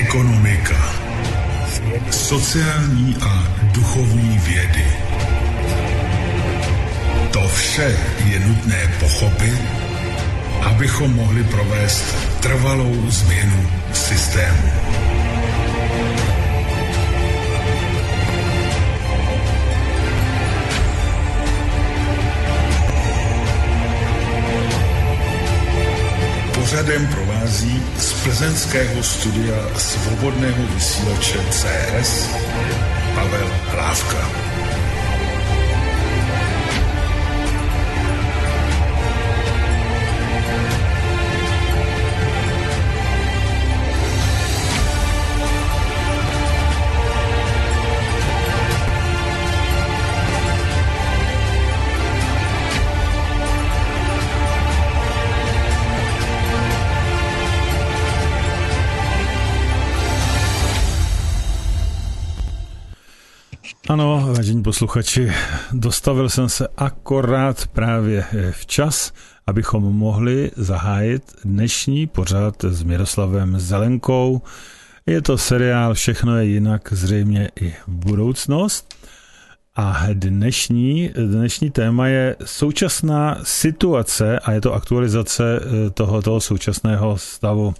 ekonomika, sociální a duchovní vědy. To vše je nutné pochopit, abychom mohli provést trvalou změnu systému. Pořadem provází z plzeňského studia Svobodného vysílače CS Pavel Hlávka. Ano, vážení posluchači, dostavil jsem se akorát právě včas, abychom mohli zahájit dnešní pořad s Miroslavem Zelenkou. Je to seriál Všechno je jinak, zřejmě i budoucnost. A dnešní téma je současná situace a je to aktualizace toho současného stavu.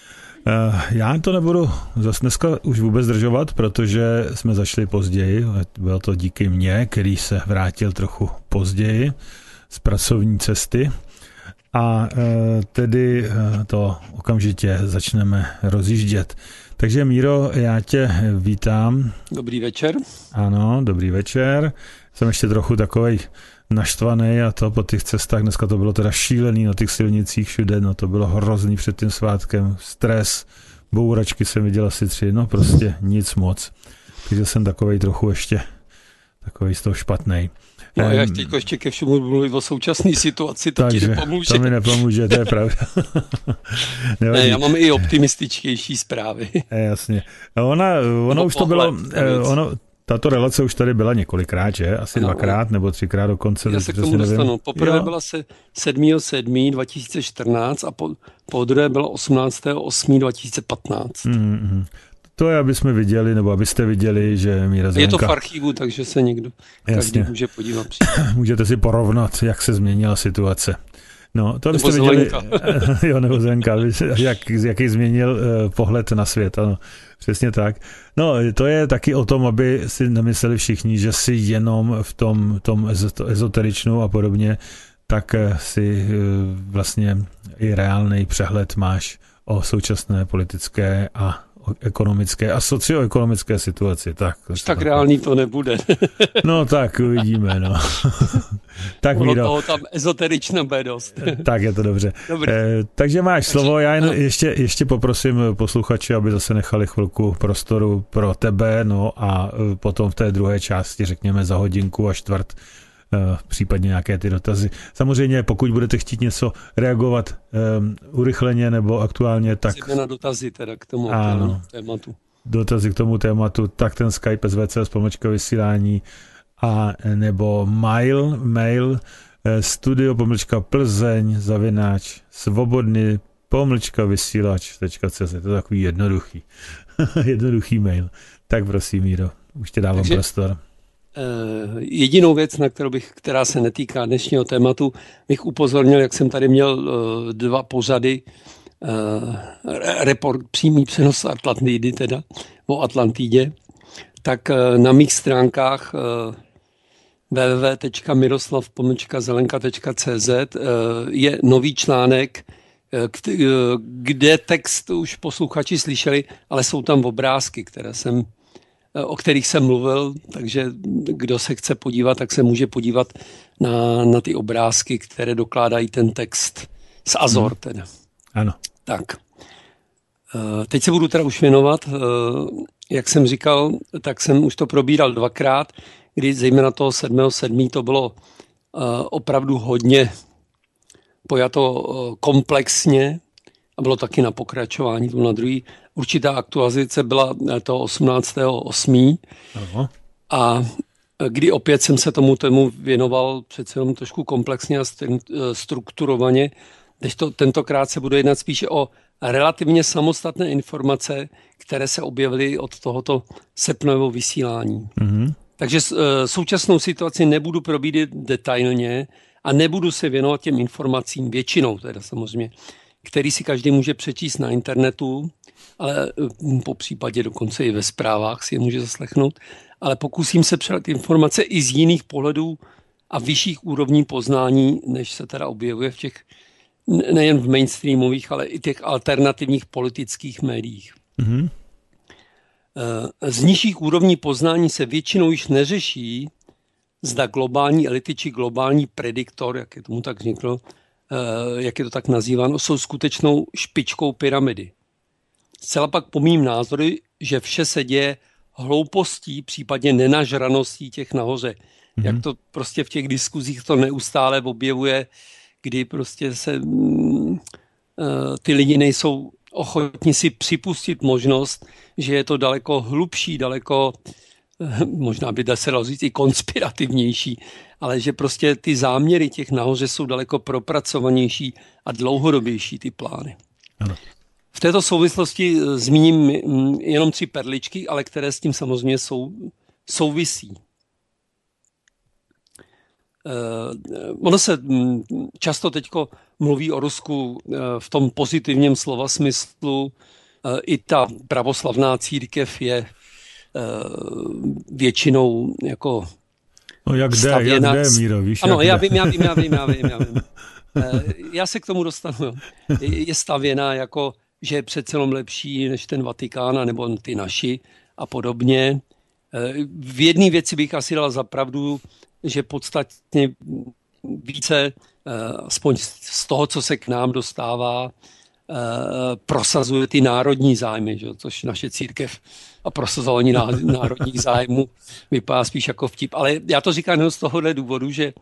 Já to nebudu zase dneska už vůbec zdržovat, protože jsme začali později. Bylo to díky mně, který se vrátil trochu později z pracovní cesty. A tedy to okamžitě začneme rozjíždět. Takže Míro, já tě vítám. Dobrý večer. Ano, dobrý večer. Jsem ještě trochu takovej naštvaný a to po těch cestách, dneska to bylo teda šílený na těch silnicích všude, no to bylo hrozný před tím svátkem, stres, bouračky jsem viděl asi 3, no prostě nic moc. Takže jsem takovej trochu ještě, takovej z toho špatnej. No a já teď ještě ke všemu mluvím o současné situaci, to ti nepomůže. To mi nepomůže, to je pravda. Ne, já mám i optimističtější zprávy. Jasně. Ono už to bylo, tato relace už tady byla několikrát, že? Asi dvakrát nebo 3krát dokonce. Já se k tomu dostanu. Poprvé byla 7.7.2014 a po druhé bylo 18.8.2015. To je, aby jsme viděli, nebo abyste viděli, že Míra Zelenka... Je to v archivu, takže se někdo každý může podívat. Můžete si porovnat, jak se změnila situace. No, to abyste viděli... Jo, nebo Zelenka, jaký změnil pohled na svět, ano. Přesně tak. No, to je taky o tom, aby si nemysleli všichni, že si jenom v tom ezoteričnu a podobně, tak si vlastně i reálný přehled máš o současné politické a ekonomické a socioekonomické situaci. Tak reálný to nebude. No tak, uvidíme, no. Tak Míro. Toho tam ezoterična bude dost. Tak je to dobře. Takže máš slovo, já jen ještě poprosím posluchače, aby zase nechali chvilku prostoru pro tebe, no a potom v té druhé části, řekněme za hodinku a čtvrt, případně nějaké ty dotazy. Samozřejmě, pokud budete chtít něco reagovat urychleně nebo aktuálně, tak... Na dotazy teda k tomu tématu. Dotazy k tomu tématu, tak ten Skype svc.vysílání a nebo mail studio_plzeň@svobodny_vysílač.cz. To je takový jednoduchý mail. Tak prosím, Míro, už tě dávám prostor. Jedinou věc, která se netýká dnešního tématu, bych upozornil, jak jsem tady měl 2 pořady, report, přímý přenos Atlantidy, teda o Atlantidě, tak na mých stránkách www.miroslav-zelenka.cz je nový článek, kde text už posluchači slyšeli, ale jsou tam obrázky, o kterých jsem mluvil, takže kdo se chce podívat, tak se může podívat na ty obrázky, které dokládají ten text z Azor teda. Ano. Tak. Teď se budu teda už věnovat, jak jsem říkal, tak jsem už to probíral 2krát, kdy zejména toho 7.7. to bylo opravdu hodně pojato komplexně a bylo taky na pokračování, to na druhý. Určitá aktualizace byla toho 18.8. A kdy opět jsem se tomu věnoval přece jenom trošku komplexně a strukturovaně, tentokrát se bude jednat spíše o relativně samostatné informace, které se objevily od tohoto srpnového vysílání. Mm-hmm. Takže současnou situaci nebudu probírat detailně a nebudu se věnovat těm informacím většinou, teda samozřejmě, který si každý může přečíst na internetu, ale po případě dokonce i ve zprávách si je může zaslechnout, ale pokusím se předat informace i z jiných pohledů a vyšších úrovní poznání, než se teda objevuje v těch nejen v mainstreamových, ale i těch alternativních politických médiích. Mm-hmm. Z nižších úrovní poznání se většinou již neřeší, zda globální elity či globální prediktor, jak je tomu tak vzniklo, jak je to tak nazýváno, jsou skutečnou špičkou pyramidy. Zcela pak pomím názory, že vše se děje hloupostí, případně nenažraností těch nahoře. Mm-hmm. Jak to prostě v těch diskuzích to neustále objevuje, kdy prostě se ty lidi nejsou ochotni si připustit možnost, že je to daleko hlubší, daleko, možná by se dalo říct i konspirativnější, ale že prostě ty záměry těch nahoře jsou daleko propracovanější a dlouhodobější ty plány. Ano. V této souvislosti zmíním jenom 3 perličky, ale které s tím samozřejmě souvisí. Ono se často teďko mluví o Rusku v tom pozitivním slova smyslu. I ta pravoslavná církev je většinou jako stavěna. Jak jde, Míro, víš? Ano, já vím. Já se k tomu dostanu. Jo. Je stavěna jako, že je přece jenom lepší než ten Vatikán, nebo ty naši a podobně. V jedné věci bych asi dal za pravdu, že podstatně více, aspoň z toho, co se k nám dostává, prosazuje ty národní zájmy, že? Což naše církev a prosazování národních zájmů vypadá spíš jako vtip. Ale já to říkám jenom z tohohle důvodu, že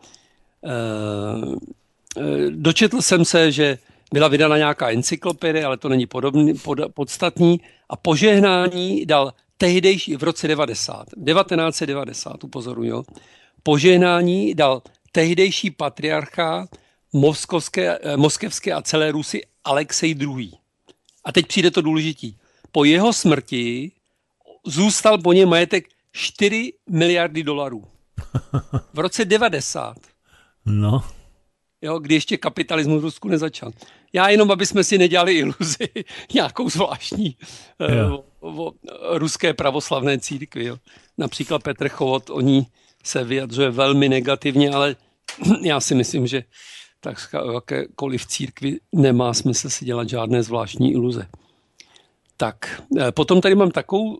dočetl jsem se, že byla vydána nějaká encyklopedie, ale to není podstatný, a požehnání dal tehdejší v roce 1990, upozoruju, požehnání dal tehdejší patriarcha moskevské a celé Rusy Alexej II. A teď přijde to důležitý. Po jeho smrti zůstal po něm majetek 4 miliardy dolarů. V roce 90. No. Jo, kdy ještě kapitalismus v Rusku nezačal. Já jenom, aby jsme si nedělali iluzi nějakou zvláštní o ruské pravoslavné církvi. Jo. Například Petr Chovat o ní se vyjadřuje velmi negativně, ale já si myslím, že tak jakékoliv církvi nemá smysl si dělat žádné zvláštní iluze. Tak, potom tady mám takovou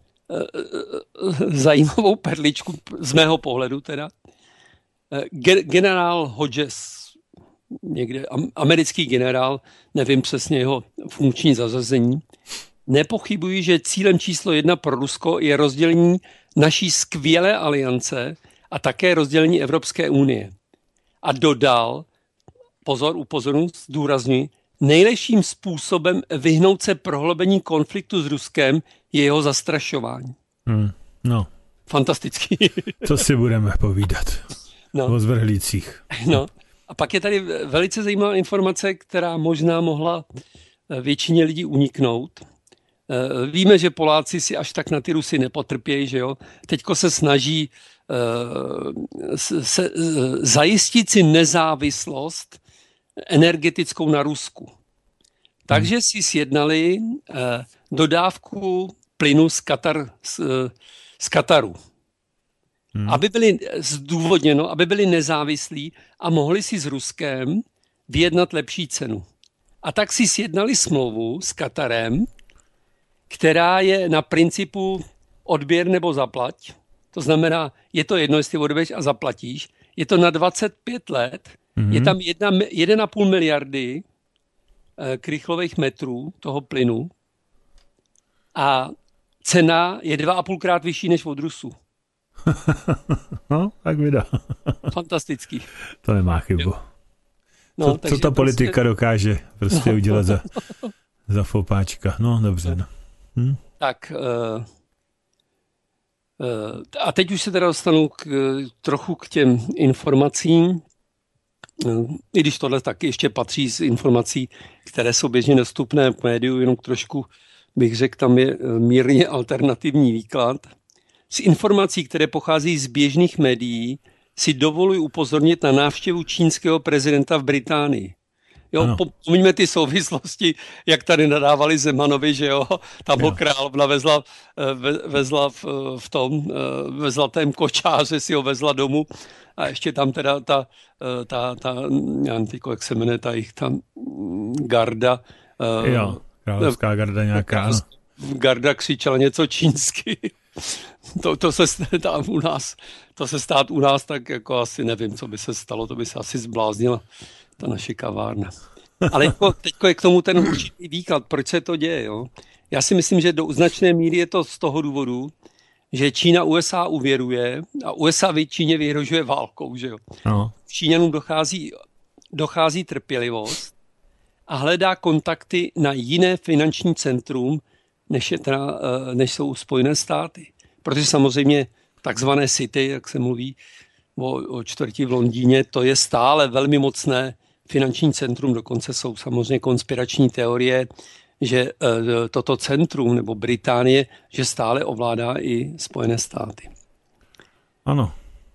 zajímavou perličku z mého pohledu teda. Generál Hodges, někde americký generál, nevím přesně jeho funkční zařazení, nepochybuji, že cílem číslo 1 pro Rusko je rozdělení naší skvělé aliance a také rozdělení Evropské unie. A dodal, upozorňuji, zdůrazňuji, nejlepším způsobem vyhnout se prohloubení konfliktu s Ruskem je jeho zastrašování. No. Fantastický. To si budeme povídat. No. O zvrhlících. No. A pak je tady velice zajímavá informace, která možná mohla většině lidí uniknout. Víme, že Poláci si až tak na ty Rusy nepotrpějí, že jo. Teďko se snaží zajistit si nezávislost energetickou na Rusku. Takže si sjednali dodávku plynu z Kataru. Aby byli zdůvodněno, aby byli nezávislí a mohli si s Ruskem vyjednat lepší cenu. A tak si sjednali smlouvu s Katarem, která je na principu odběr nebo zaplať. To znamená, je to jedno, jestli odběreš a zaplatíš. Je to na 25 let. Je tam 1,5 miliardy krychlových metrů toho plynu a cena je 2,5krát vyšší než od Rusů. No, tak vydá. Fantastický. To nemá chybu. No, co ta politika dokáže prostě udělat za fopáčka. No, dobře. No. Tak a teď už se teda dostanu trochu k těm informacím. i když tohle taky ještě patří z informací, které jsou běžně dostupné v médiu, jenom trošku bych řekl, tam je mírně alternativní výklad. Z informací, které pochází z běžných médií, si dovoluji upozornit na návštěvu čínského prezidenta v Británii. Jo, pomíňme ty souvislosti, jak tady nadávali Zemanovi, že jo, tam ho královna vezla tém kočáře, si ho vezla domů a ještě tam teda ta já nevím, jak se jmenuje, ta jich tam garda. Jo, královská garda nějaká. Garda křičela něco čínsky. To se stát u nás, tak jako asi nevím, co by se stalo, to by se asi zbláznila ta naše kavárna. Ale teďko je k tomu ten určitý výklad, proč se to děje. Jo? Já si myslím, že do značné míry je to z toho důvodu, že Čína USA uvěruje a USA Číně vyhrožuje válkou. Že jo? No. Číňanům dochází trpělivost a hledá kontakty na jiné finanční centrum, než jsou Spojené státy. Protože samozřejmě takzvané City, jak se mluví o čtvrti v Londýně, to je stále velmi mocné finanční centrum, dokonce jsou samozřejmě konspirační teorie, že toto centrum nebo Británie, že stále ovládá i Spojené státy. Ano.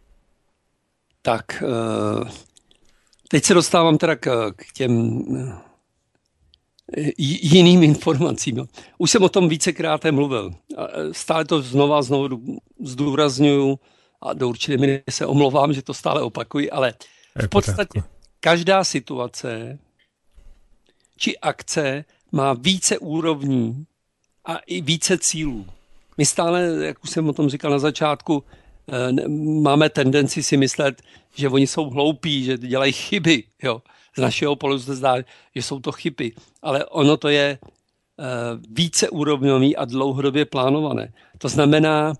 Tak, teď se dostávám teda k těm jiným informacím. Už jsem o tom vícekrát mluvil. Stále to znovu zdůrazňuju a do určité míry se omlouvám, že to stále opakuji, ale v podstatě každá situace či akce má více úrovní a i více cílů. My stále, jak už jsem o tom říkal na začátku, máme tendenci si myslet, že oni jsou hloupí, že dělají chyby. Jo. Z našeho pohledu se zdá, že jsou to chyby, ale ono to je víceúrovňový a dlouhodobě plánované. To znamená,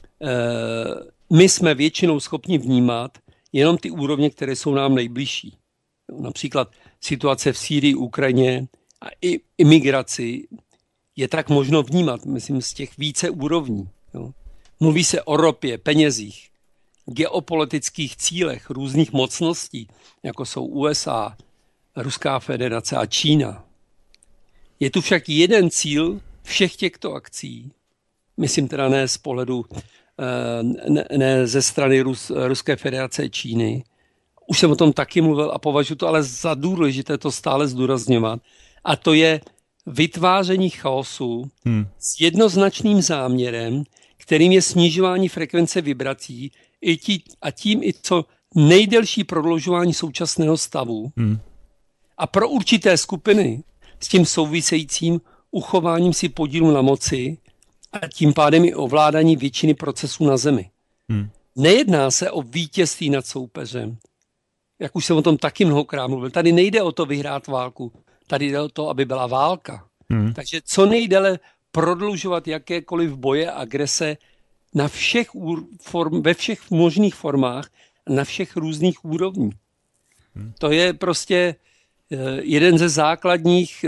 my jsme většinou schopni vnímat jenom ty úrovně, které jsou nám nejbližší. Například situace v Sýrii, Ukrajině a i imigraci je tak možno vnímat, myslím, z těch více úrovní. Jo. Mluví se o ropě, penězích, geopolitických cílech různých mocností, jako jsou USA, Ruská federace a Čína. Je tu však jeden cíl všech těchto akcí, myslím teda ne z pohledu, ne ze strany Ruské federace a Číny. Už jsem o tom taky mluvil a považuji to ale za důležité to stále zdůrazňovat. A to je vytváření chaosu s jednoznačným záměrem, kterým je snižování frekvence vibrací a tím i co nejdelší prodlužování současného stavu. A pro určité skupiny s tím souvisejícím uchováním si podílu na moci a tím pádem i ovládání většiny procesů na Zemi. Nejedná se o vítězství nad soupeřem. Jak už jsem o tom taky mnohokrát mluvil. Tady nejde o to vyhrát válku. Tady jde o to, aby byla válka. Takže co nejdéle prodlužovat jakékoliv boje a agrese na ve všech možných formách a na všech různých úrovních. To je prostě jeden ze základních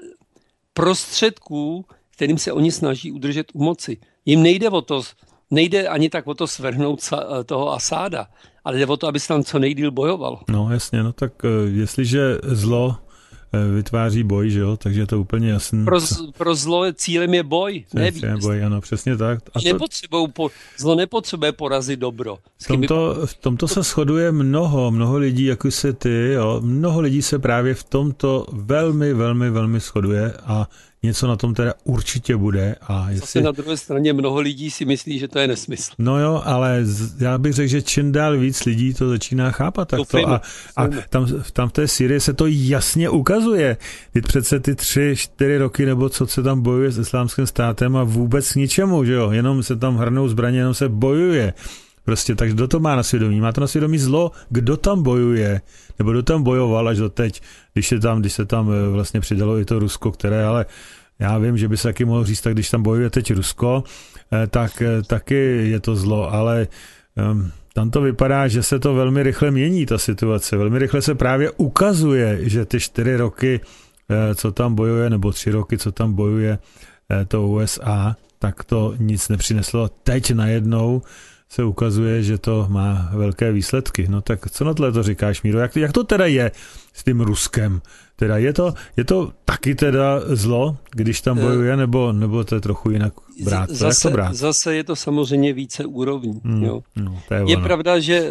prostředků, kterým se oni snaží udržet u moci. Jim nejde ani tak o to svrhnout toho Asáda, ale jde o to, aby se tam co nejdýl bojoval. No jasně, no tak jestliže zlo vytváří boj, že jo, takže je to úplně jasné. Pro zlo cílem je boj, ne vítězství. Boj, ano, přesně tak. A zlo nepotřebuje porazit dobro. V tomto se shoduje mnoho lidí, jako se ty, jo. Mnoho lidí se právě v tomto velmi, velmi, velmi shoduje a něco na tom teda určitě bude. A zase na druhé straně mnoho lidí si myslí, že to je nesmysl. No jo, ale já bych řekl, že čím dál víc lidí to začíná chápat takto. A tam v té Sýrii se to jasně ukazuje. Teď přece ty 3-4 roky, nebo co se tam bojuje s Islámským státem a vůbec k ničemu, že jo? Jenom se tam hrnou zbraně, jenom se bojuje. Prostě, takže kdo to má na svědomí? Má to na svědomí zlo, kdo tam bojuje, nebo kdo tam bojoval až doteď, když se tam vlastně přidalo i to Rusko, které, ale já vím, že by se taky mohlo říct, tak když tam bojuje teď Rusko, tak taky je to zlo, ale tam to vypadá, že se to velmi rychle mění, ta situace. Velmi rychle se právě ukazuje, že ty 4 roky, co tam bojuje, nebo 3 roky, co tam bojuje to USA, tak to nic nepřineslo. Teď najednou se ukazuje, že to má velké výsledky. No tak co na to říkáš, Míro? Jak to teda je s tím Ruskem? Teda je to taky teda zlo, když tam bojuje, nebo to je trochu jinak brát? Zase je to samozřejmě více úrovní. Jo. No, je pravda, že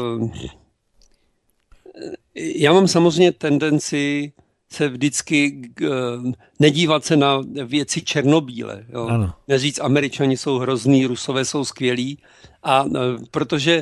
já mám samozřejmě tendenci se vždycky nedívat se na věci černobíle. Jo. Neříct, Američani jsou hrozný, Rusové jsou skvělí. A protože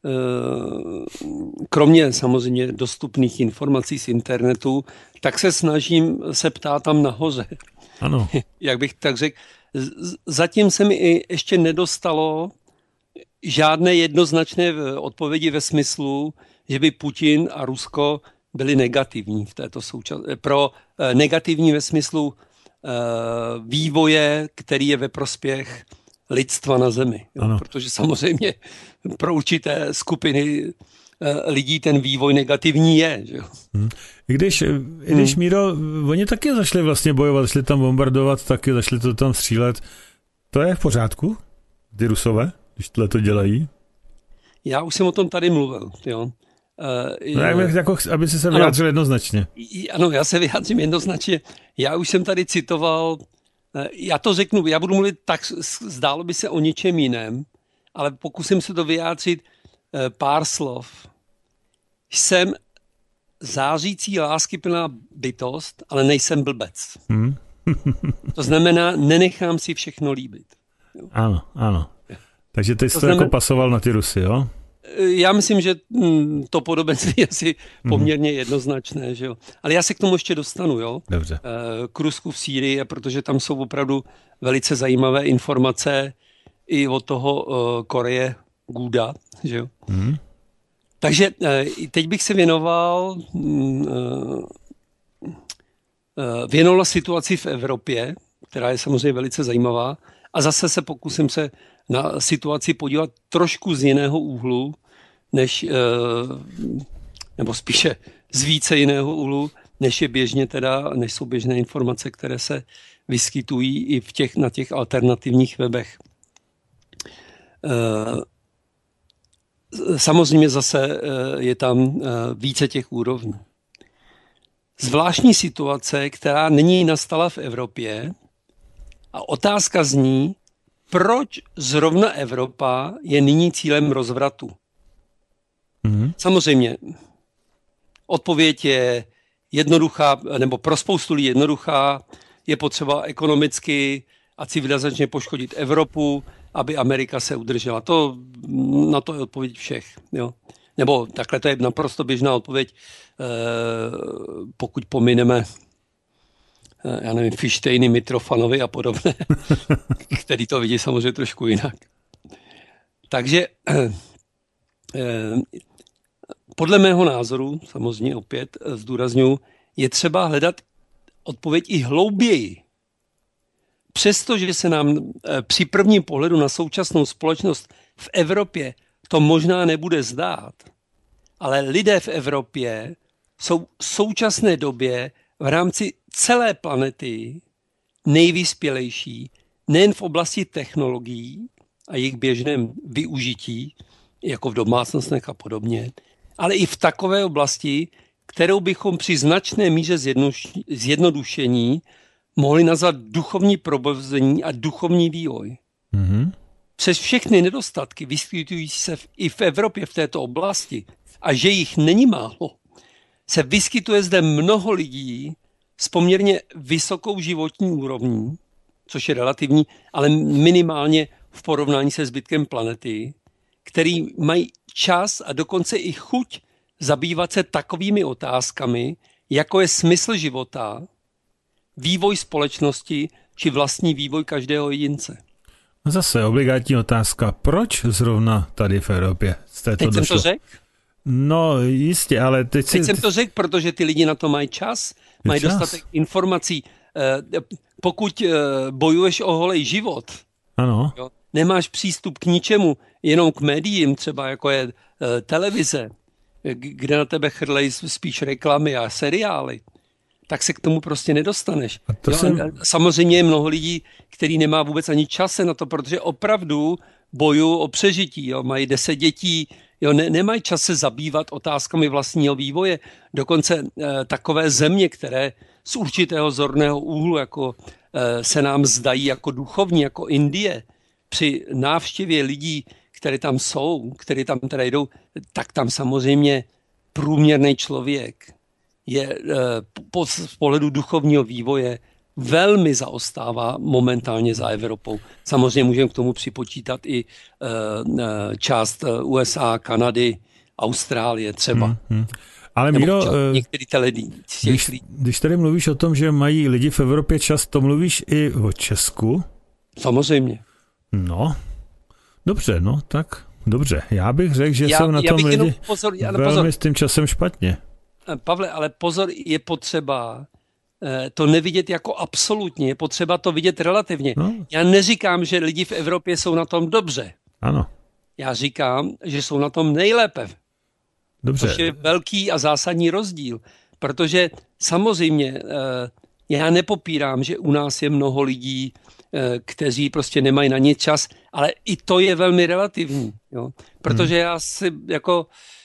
kromě samozřejmě dostupných informací z internetu, tak se snažím se ptát tam nahoře. Ano. Jak bych tak řekl. Zatím se mi ještě nedostalo žádné jednoznačné odpovědi ve smyslu, že by Putin a Rusko byli negativní v této negativní ve smyslu vývoje, který je ve prospěch lidstva na Zemi. Jo? Protože samozřejmě pro určité skupiny lidí ten vývoj negativní je. Že? I když Míro, oni taky zašli vlastně bojovat, zašli tam bombardovat, taky zašli to tam střílet. To je v pořádku? Ty Rusové, když tohle to dělají? Já už jsem o tom tady mluvil. Jo. Jako, aby si se vyjádřil jednoznačně. Ano, já se vyjádřím jednoznačně. Já už jsem tady citoval, já to řeknu, já budu mluvit tak, zdálo by se o něčem jiném, ale pokusím se to vyjádřit pár slov. Jsem zářící láskyplná bytost, ale nejsem blbec. To znamená, nenechám si všechno líbit. Jo? Ano. Takže teď jsi to jako pasoval na ty Rusy, jo? Já myslím, že to podobenství je asi poměrně jednoznačné, že jo. Ale já se k tomu ještě dostanu, jo. Dobře. K Rusku v Sýrii, protože tam jsou opravdu velice zajímavé informace i od toho Koreje Guda, že jo. Takže teď bych se věnoval situaci v Evropě, která je samozřejmě velice zajímavá, a zase se pokusím se na situaci podívat trošku z jiného úhlu, nebo spíše z více jiného úhlu, než jsou běžné informace, které se vyskytují i na těch alternativních webech. Samozřejmě zase je tam více těch úrovní. Zvláštní situace, která nyní nastala v Evropě, a otázka zní, proč zrovna Evropa je nyní cílem rozvratu? Samozřejmě, odpověď je jednoduchá, nebo pro spoustu lidí jednoduchá, je potřeba ekonomicky a civilizačně poškodit Evropu, aby Amerika se udržela. Na to je odpověď všech. Jo? Nebo takhle to je naprosto běžná odpověď, pokud pomineme já nevím, Fištejny, Mitrofanovi a podobné, který to vidí samozřejmě trošku jinak. Takže podle mého názoru, samozřejmě opět zdůrazňuji, je třeba hledat odpověď i hlouběji. Přestože se nám při prvním pohledu na současnou společnost v Evropě to možná nebude zdát, ale lidé v Evropě jsou v současné době v rámci celé planety nejvyspělejší, nejen v oblasti technologií a jejich běžném využití, jako v domácnostech a podobně, ale i v takové oblasti, kterou bychom při značné míře zjednodušení mohli nazvat duchovní probuzení a duchovní vývoj. Přes všechny nedostatky vyskytující se i v Evropě v této oblasti, a že jich není málo, se vyskytuje zde mnoho lidí s poměrně vysokou životní úrovní, což je relativní, ale minimálně v porovnání se zbytkem planety, který mají čas a dokonce i chuť zabývat se takovými otázkami, jako je smysl života, vývoj společnosti či vlastní vývoj každého jedince. Zase obligátní otázka, proč zrovna tady v Evropě? Teď jsem to řekl? No jistě, ale teď jsem to řekl, protože ty lidi na to mají čas, mají dostatek informací. Pokud bojuješ o holej život, ano. Jo, nemáš přístup k ničemu, jenom k médiím, třeba jako je televize, kde na tebe chrlejí spíš reklamy a seriály, tak se k tomu prostě nedostaneš. Samozřejmě je mnoho lidí, který nemá vůbec ani čas na to, protože opravdu bojují o přežití, jo, mají 10 dětí, jo, nemají čas se zabývat otázkami vlastního vývoje. Dokonce takové země, které z určitého zorného úhlu jako se nám zdají jako duchovní, jako Indie, při návštěvě lidí, které tam jsou, které tam teda jdou, tak tam samozřejmě průměrný člověk je z pohledu duchovního vývoje velmi zaostává momentálně za Evropou. Samozřejmě můžeme k tomu připočítat i část USA, Kanady, Austrálie třeba. Ale Míro, když tady mluvíš o tom, že mají lidi v Evropě čas, to mluvíš i o Česku? Samozřejmě. No, dobře, no tak dobře. Já bych řekl, že jsou na tom lidi velmi s tím časem špatně. Pavle, ale pozor, je potřeba to nevidět jako absolutně, je potřeba to vidět relativně. No. Já neříkám, že lidi v Evropě jsou na tom dobře. Ano. Já říkám, že jsou na tom nejlépe. Dobře. Což je velký a zásadní rozdíl, protože samozřejmě já nepopírám, že u nás je mnoho lidí, kteří prostě nemají na nic čas, ale i to je velmi relativní. Jo? Protože já si jako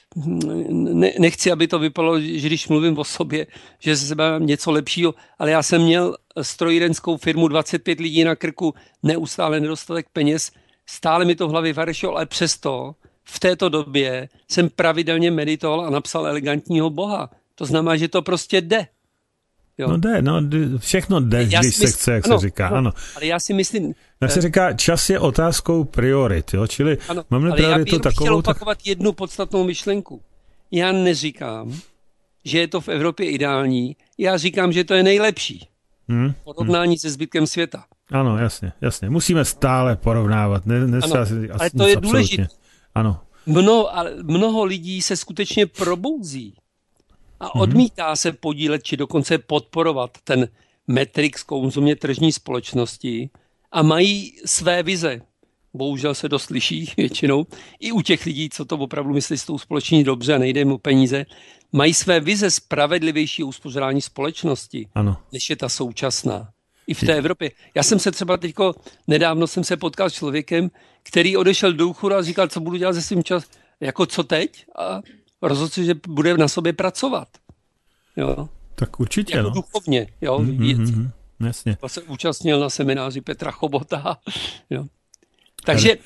nechci, aby to vypadalo, že když mluvím o sobě, že se mám něco lepšího, ale já jsem měl strojírenskou firmu, 25 lidí na krku, neustále nedostatek peněz, stále mi to v hlavě varešilo, ale přesto v této době jsem pravidelně meditoval a napsal elegantního Boha. To znamená, že to prostě jde. Jo. No jde, všechno jde, když se chce, jak se říká. Ano. Ale já si myslím... Jak se říká, čas je otázkou priorit, jo? Čili máme prioritu takovou... chtěl opakovat jednu podstatnou myšlenku. Já neříkám, že je to v Evropě ideální, já říkám, že to je nejlepší. Porovnání se zbytkem světa. Ano, jasně. Musíme stále porovnávat. Ale to je důležité. Ano. Mnoho lidí se skutečně probouzí a odmítá se podílet, či dokonce podporovat ten matrix konzumně tržní společnosti a mají své vize. Bohužel se dost liší většinou. I u těch lidí, co to opravdu myslí s tou společní dobře a nejde mu peníze, mají své vize spravedlivějšího uspořádání společnosti, než je ta současná. I v té Evropě. Já jsem se třeba nedávno jsem se potkal s člověkem, který odešel do důchodu a říkal, co budu dělat se svým časem, jako co teď? A rozhodl se, že bude na sobě pracovat. Jo. Tak určitě, jako duchovně, jo. Jasně. To se účastnil na semináři Petra Chobota. Jo. Takže,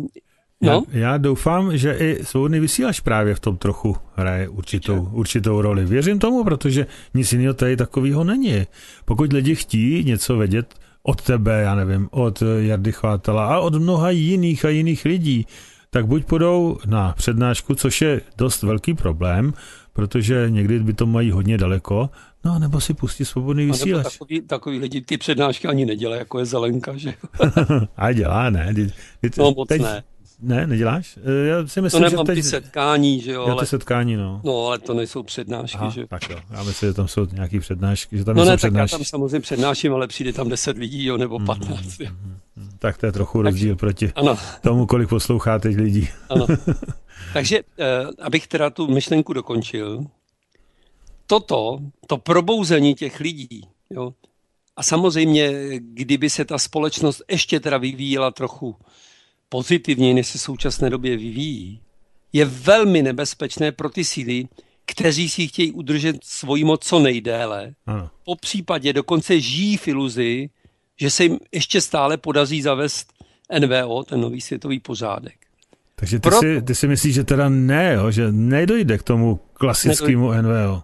Já doufám, že i Svobodný vysílač právě v tom trochu hraje určitou roli. Věřím tomu, protože nic jiného tady takového není. Pokud lidi chtějí něco vědět od tebe, já nevím, od Jardy Chvátala a od mnoha jiných lidí, tak buď půjdou na přednášku, což je dost velký problém, protože někdy by to mají hodně daleko, no nebo si pustí Svobodný vysílač. Takový lidi ty přednášky ani nedělají, jako je Zelenka, že? A dělá, ne? Moc ne. Ne, neděláš? Já si myslím, to nemám že ty setkání, že jo? Ty setkání, no. No, ale to nejsou přednášky, že jo? Tak jo, já myslím, že tam jsou nějaký přednášky, že tam jsou přednášky. Tak já tam samozřejmě přednáším, ale přijde tam 10 lidí, jo, nebo 15. Tak to je trochu rozdíl proti tomu, kolik poslouchá teď lidí. Ano. Takže, abych teda tu myšlenku dokončil, to probouzení těch lidí, jo, a samozřejmě, kdyby se ta společnost ještě teda vyvíjela trochu pozitivněji, než se v současné době vyvíjí, je velmi nebezpečné pro ty síly, kteří si chtějí udržet svoji moc co nejdéle. Po případě dokonce žijí v iluzi, že se jim ještě stále podaří zavést NVO, ten nový světový pořádek. Takže ty si myslíš, že teda že nedojde k tomu klasickému NVO?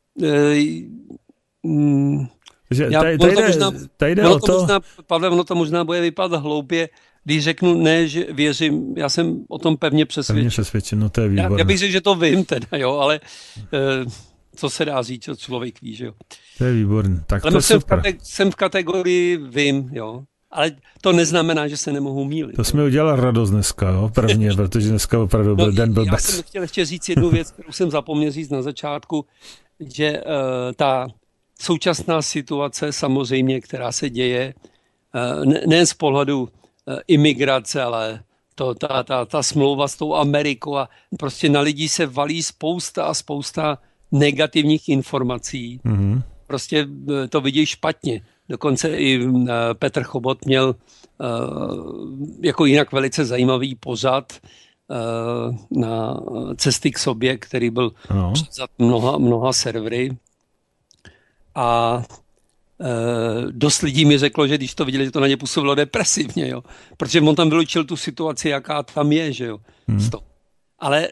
Pavle, ono to možná bude vypadat hloupě, když řeknu ne, že věřím, já jsem o tom pevně přesvědčen. No to je výborné. Já bych řekl, že to vím teda, jo, ale co se dá říct, co člověk ví, že jo. To je výborné, tak ale to je super. Jsem v kategorii vím, jo, ale to neznamená, že se nemohu mýlit. To jsme udělali radost dneska, jo, prvně, protože dneska opravdu byl den blbec. Já jsem chtěl ještě říct jednu věc, kterou jsem zapomněl říct na začátku, že ta současná situace samozřejmě, která se děje, nejen z pohledu imigrace, ale ta smlouva s tou Amerikou a prostě na lidi se valí spousta negativních informací. Prostě to vidí špatně. Dokonce i Petr Chobot měl jako jinak velice zajímavý pořad na Cesty k sobě, který byl převzat mnoha servery. A dost lidí mi řeklo, že když to viděli, že to na ně působilo depresivně, jo. Protože on tam vylučil tu situaci, jaká tam je, že jo. Ale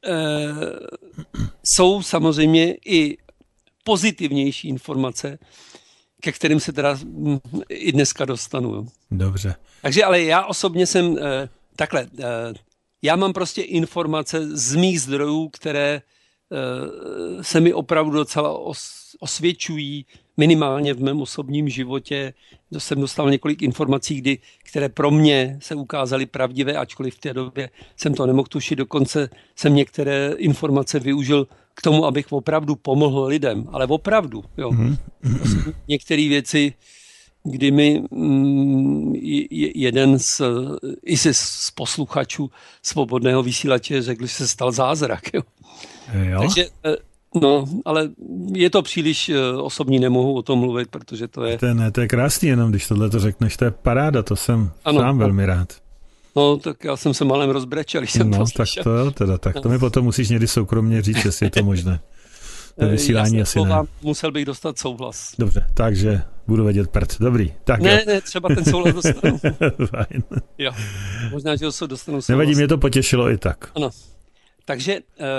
jsou samozřejmě i pozitivnější informace, ke kterým se teda i dneska dostanu. Jo. Dobře. Takže ale já osobně jsem takhle, já mám prostě informace z mých zdrojů, které se mi opravdu docela osvědčují, minimálně v mém osobním životě. Jsem dostal několik informací, které pro mě se ukázaly pravdivé, ačkoliv v té době jsem to nemohl tušit. Dokonce jsem některé informace využil k tomu, abych opravdu pomohl lidem. Ale opravdu, jo. Některé věci, kdy mi jeden z posluchačů Svobodného vysílače řekl, že se stal zázrak. Jo. Takže ale je to příliš osobní, nemohu o tom mluvit, protože to je... To je krásný, jenom když tohle to řekneš, to je paráda, to jsem sám velmi rád. No, tak já jsem se malem rozbrečel, když jsem to slyšel. Tak to mi potom musíš někdy soukromně říct, jestli je to možné. To vysílání asi ne. Musel bych dostat souhlas. Dobře, takže budu vědět prd. Dobrý. Tak ne, třeba ten souhlas dostanu. Fajn. Jo, možná, že dostanu souhlas. Nevadí, mě to potěšilo i tak. Ano, takže...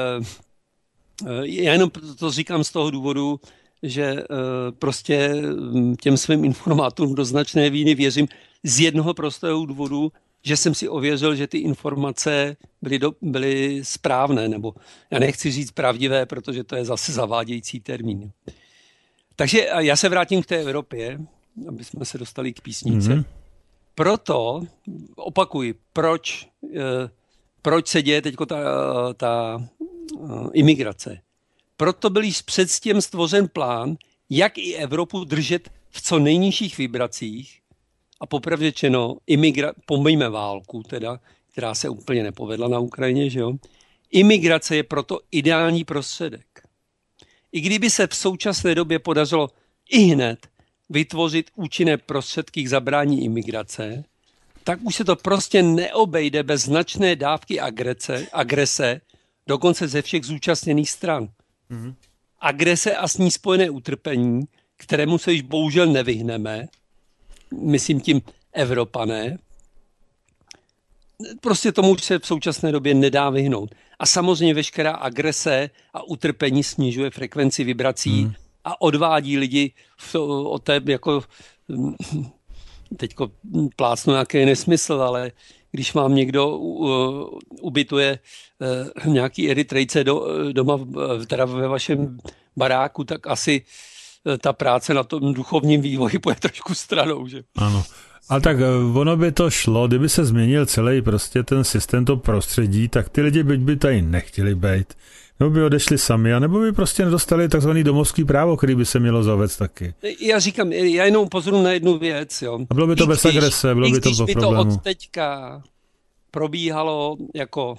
Já jenom to říkám z toho důvodu, že prostě těm svým informátorům do značné míry věřím z jednoho prostého důvodu, že jsem si ověřil, že ty informace byly správné, nebo já nechci říct pravdivé, protože to je zase zavádějící termín. Takže já se vrátím k té Evropě, aby jsme se dostali k písnice. Proto opakuji, proč se děje teď ta imigrace. Proto byl již předtím stvořen plán, jak i Evropu držet v co nejnižších vibracích a popravdě řečeno, pomijme válku, teda, která se úplně nepovedla na Ukrajině, že jo? Imigrace je proto ideální prostředek. I kdyby se v současné době podařilo ihned vytvořit účinné prostředky k zabrání imigrace, tak už se to prostě neobejde bez značné dávky agrese, dokonce ze všech zúčastněných stran. Agrese a s ní spojené utrpení, kterému se již bohužel nevyhneme, myslím tím Evropané, prostě tomu už se v současné době nedá vyhnout. A samozřejmě veškerá agrese a utrpení snižuje frekvenci vibrací a odvádí lidi od té, jako teďko plácnu nějaký nesmysl, ale když vám někdo ubytuje nějaký Eritrejce doma, teda ve vašem baráku, tak asi ta práce na tom duchovním vývoji půjde trošku stranou, že? Ano. Ale tak ono by to šlo, kdyby se změnil celý prostě ten systém, to prostředí, tak ty lidi by tady nechtěli být, nebo by odešli sami, anebo by prostě nedostali takzvaný domovský právo, který by se mělo zavést taky. Já říkám, já jenom upozoruji na jednu věc, jo. A bylo by to bez agrese, bylo by to bez problému. Když by to od teďka probíhalo jako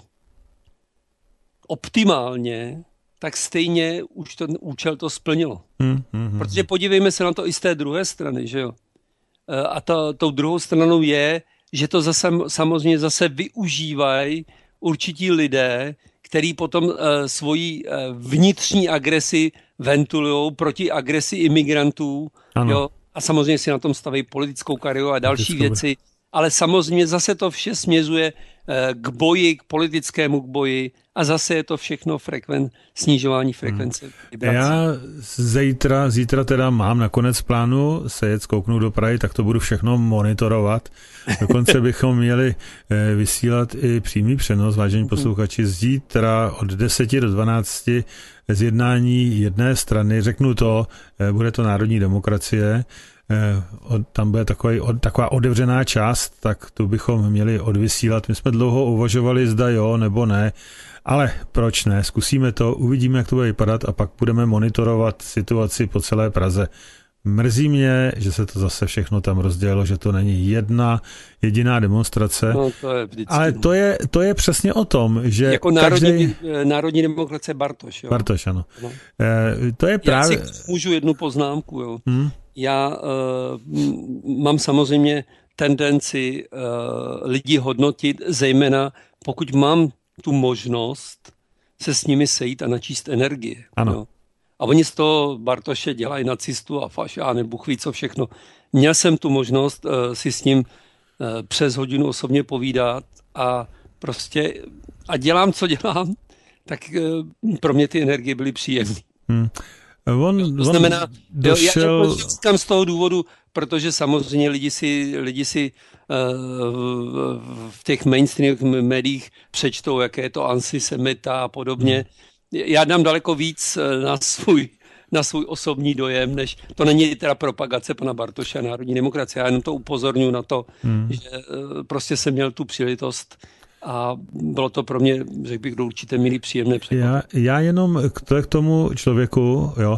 optimálně, tak stejně už ten účel to splnilo. Protože podívejme se na to i z té druhé strany, že jo. A tou druhou stranou je, že to samozřejmě zase využívají určití lidé, který potom svoji vnitřní agresi ventilujou proti agresi imigrantů. Jo? A samozřejmě si na tom staví politickou kariéru a další věci. Ale samozřejmě zase to vše směřuje k boji, k politickému boji a zase je to všechno snižování frekvence. Já zítra teda mám nakonec plánu se jet zkouknout do Prahy, tak to budu všechno monitorovat. Dokonce bychom měli vysílat i přímý přenos, vážení posluchači, zítra od 10 do 12 z jednání jedné strany. Řeknu to, bude to Národní demokracie, tam bude taková otevřená část, tak tu bychom měli odvysílat. My jsme dlouho uvažovali, zda jo nebo ne, ale proč ne? Zkusíme to, uvidíme, jak to bude vypadat a pak budeme monitorovat situaci po celé Praze. Mrzí mě, že se to zase všechno tam rozdělilo, že to není jediná demonstrace. No, to je vždycky. Ale to je přesně o tom, že jako národní demokracie Bartoš. Jo? Bartoš, ano. To je právě... Já si můžu jednu poznámku. Jo? Já mám samozřejmě tendenci lidi hodnotit, zejména pokud mám tu možnost se s nimi sejít a načíst energie. Ano. Jo. A oni z toho Bartoše dělají nacistu a faša, nebo Bůh ví co všechno. Měl jsem tu možnost si s ním přes hodinu osobně povídat a prostě a dělám, co dělám, tak pro mě ty energie byly příjemné. To znamená, došel... já říkám z toho důvodu, protože samozřejmě lidi si v těch mainstreamových médiích přečtou, jaké je to antisemita a podobně. Já dám daleko víc na svůj osobní dojem, než to není teda propagace pana Bartoše a národní demokracie. Já jenom to upozorňuji na to, že prostě jsem měl tu příležitost a bylo to pro mě, řekl bych, do určité míry příjemné překvapení. Já jenom k tomu člověku, jo,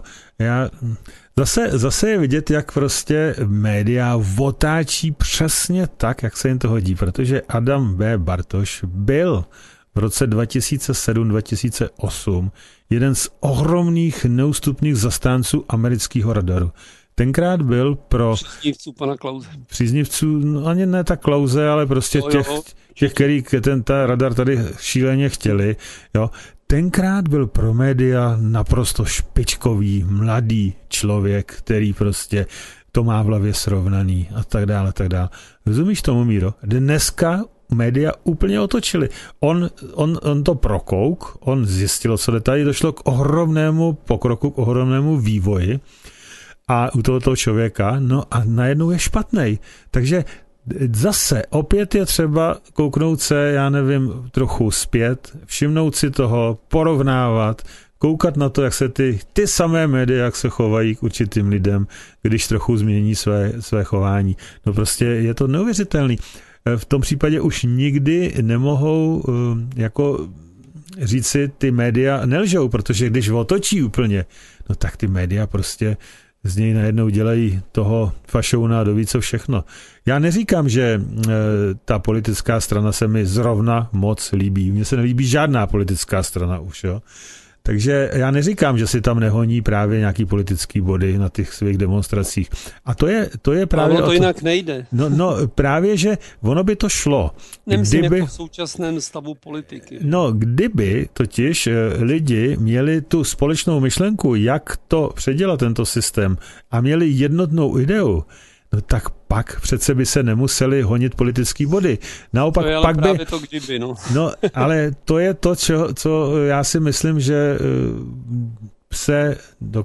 zase je vidět, jak prostě média otáčí přesně tak, jak se jim to hodí, protože Adam B. Bartoš byl v roce 2007-2008 jeden z ohromných neústupných zastánců amerického radaru. Tenkrát byl pro... Příznivců pana Klause. Příznivců, no ani ne tak Klause, ale prostě těch, který ten radar tady šíleně chtěli. Jo. Tenkrát byl pro média naprosto špičkový, mladý člověk, který prostě to má v hlavě srovnaný a tak dále, tak dále. Rozumíš tomu, Míro? Dneska média úplně otočili. On to prokouk, on zjistil, co tady došlo k ohromnému pokroku, k ohromnému vývoji a u tohoto člověka, no a najednou je špatnej. Takže zase opět je třeba kouknout se, já nevím, trochu zpět, všimnout si toho, porovnávat, koukat na to, jak se ty samé média, jak se chovají k určitým lidem, když trochu změní své chování. No prostě je to neuvěřitelný. V tom případě už nikdy nemohou jako říci, ty média nelžou, protože když otočí úplně, no tak ty média prostě z něj najednou dělají toho fašouna a doví co všechno. Já neříkám, že ta politická strana se mi zrovna moc líbí. Mně se nelíbí žádná politická strana už, jo. Takže já neříkám, že si tam nehoní právě nějaký politický body na těch svých demonstracích. A to je právě... Ale to jinak nejde. No právě, že ono by to šlo. Nemyslím jako v současném stavu politiky. No, kdyby totiž lidi měli tu společnou myšlenku, jak to předělat tento systém a měli jednotnou ideu, no tak pak přece by se nemuseli honit politický body. Naopak to je ale pak právě by... to kdyby, no. No, ale to je to, co já si myslím, že se do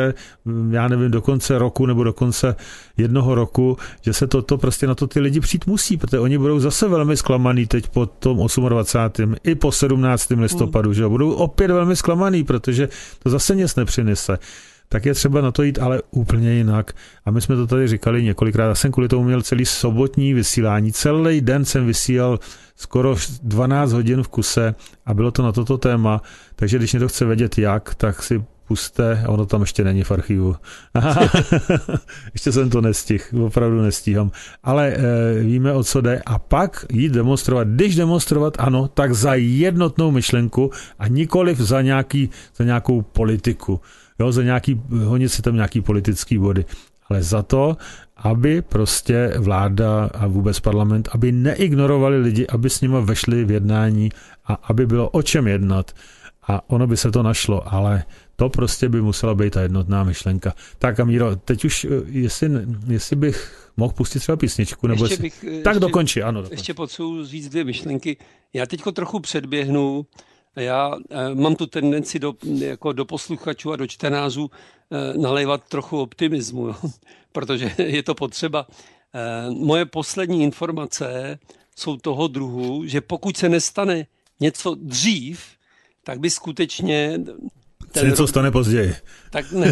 konce roku nebo do konce jednoho roku, že se to prostě na to ty lidi přijít musí, protože oni budou zase velmi zklamaný teď po tom 28. i po 17. listopadu, že budou opět velmi zklamaný, protože to zase nic nepřinese. Tak je třeba na to jít ale úplně jinak. A my jsme to tady říkali několikrát. Já jsem kvůli tomu měl celý sobotní vysílání. Celý den jsem vysílal skoro 12 hodin v kuse a bylo to na toto téma. Takže když někdo chce vědět jak, tak si puste, a ono tam ještě není v archivu. Ještě jsem to nestihl, opravdu nestíhám. Ale víme, o co jde. A pak jít demonstrovat. Když demonstrovat, ano, tak za jednotnou myšlenku a nikoliv za nějakou politiku. Jo, honit si tam nějaký politický body, ale za to, aby prostě vláda a vůbec parlament, aby neignorovali lidi, aby s nimi vešli v jednání a aby bylo o čem jednat. A ono by se to našlo, ale to prostě by musela být ta jednotná myšlenka. Tak, Amíro, teď už, jestli bych mohl pustit třeba písničku, nebo tak dokončí, ano. Ještě potřebuji říct 2 myšlenky. Já teďko trochu předběhnu. Já mám tu tendenci do posluchačů a do čtenářů nalévat trochu optimismu, jo? Protože je to potřeba. Moje poslední informace jsou toho druhu, že pokud se nestane něco dřív, tak by skutečně... něco stane později. Tak ne.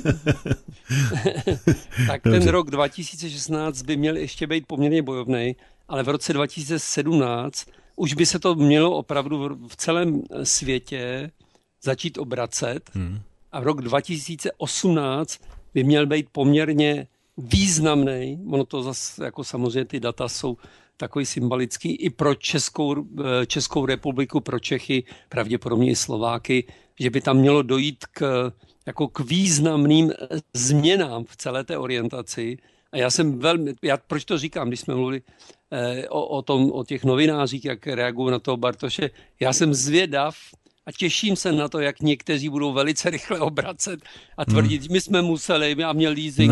Tak ten rok 2016 by měl ještě být poměrně bojovný, ale v roce 2017 už by se to mělo opravdu v celém světě začít obracet a v rok 2018 by měl být poměrně významný, ono to zase, jako samozřejmě ty data jsou takový symbolický i pro Českou republiku, pro Čechy, pravděpodobně i Slováky, že by tam mělo dojít k významným změnám v celé té orientaci. A proč to říkám, když jsme mluvili o těch novinářích, jak reagují na toho Bartoše, já jsem zvědav a těším se na to, jak někteří budou velice rychle obracet a tvrdit, my jsme museli, a měl leasing.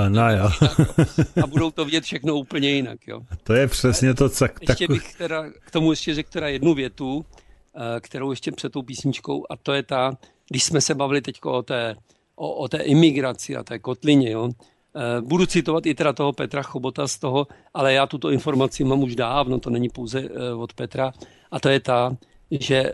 A budou to vidět všechno úplně jinak. Jo. To je přesně to, co... Ještě bych k tomu ještě řekl jednu větu, kterou ještě před tou písničkou, a to je když jsme se bavili teď o té imigraci a té kotlině, jo. Budu citovat i teda toho Petra Chobota z toho, ale já tuto informaci mám už dávno, to není pouze od Petra, a to je že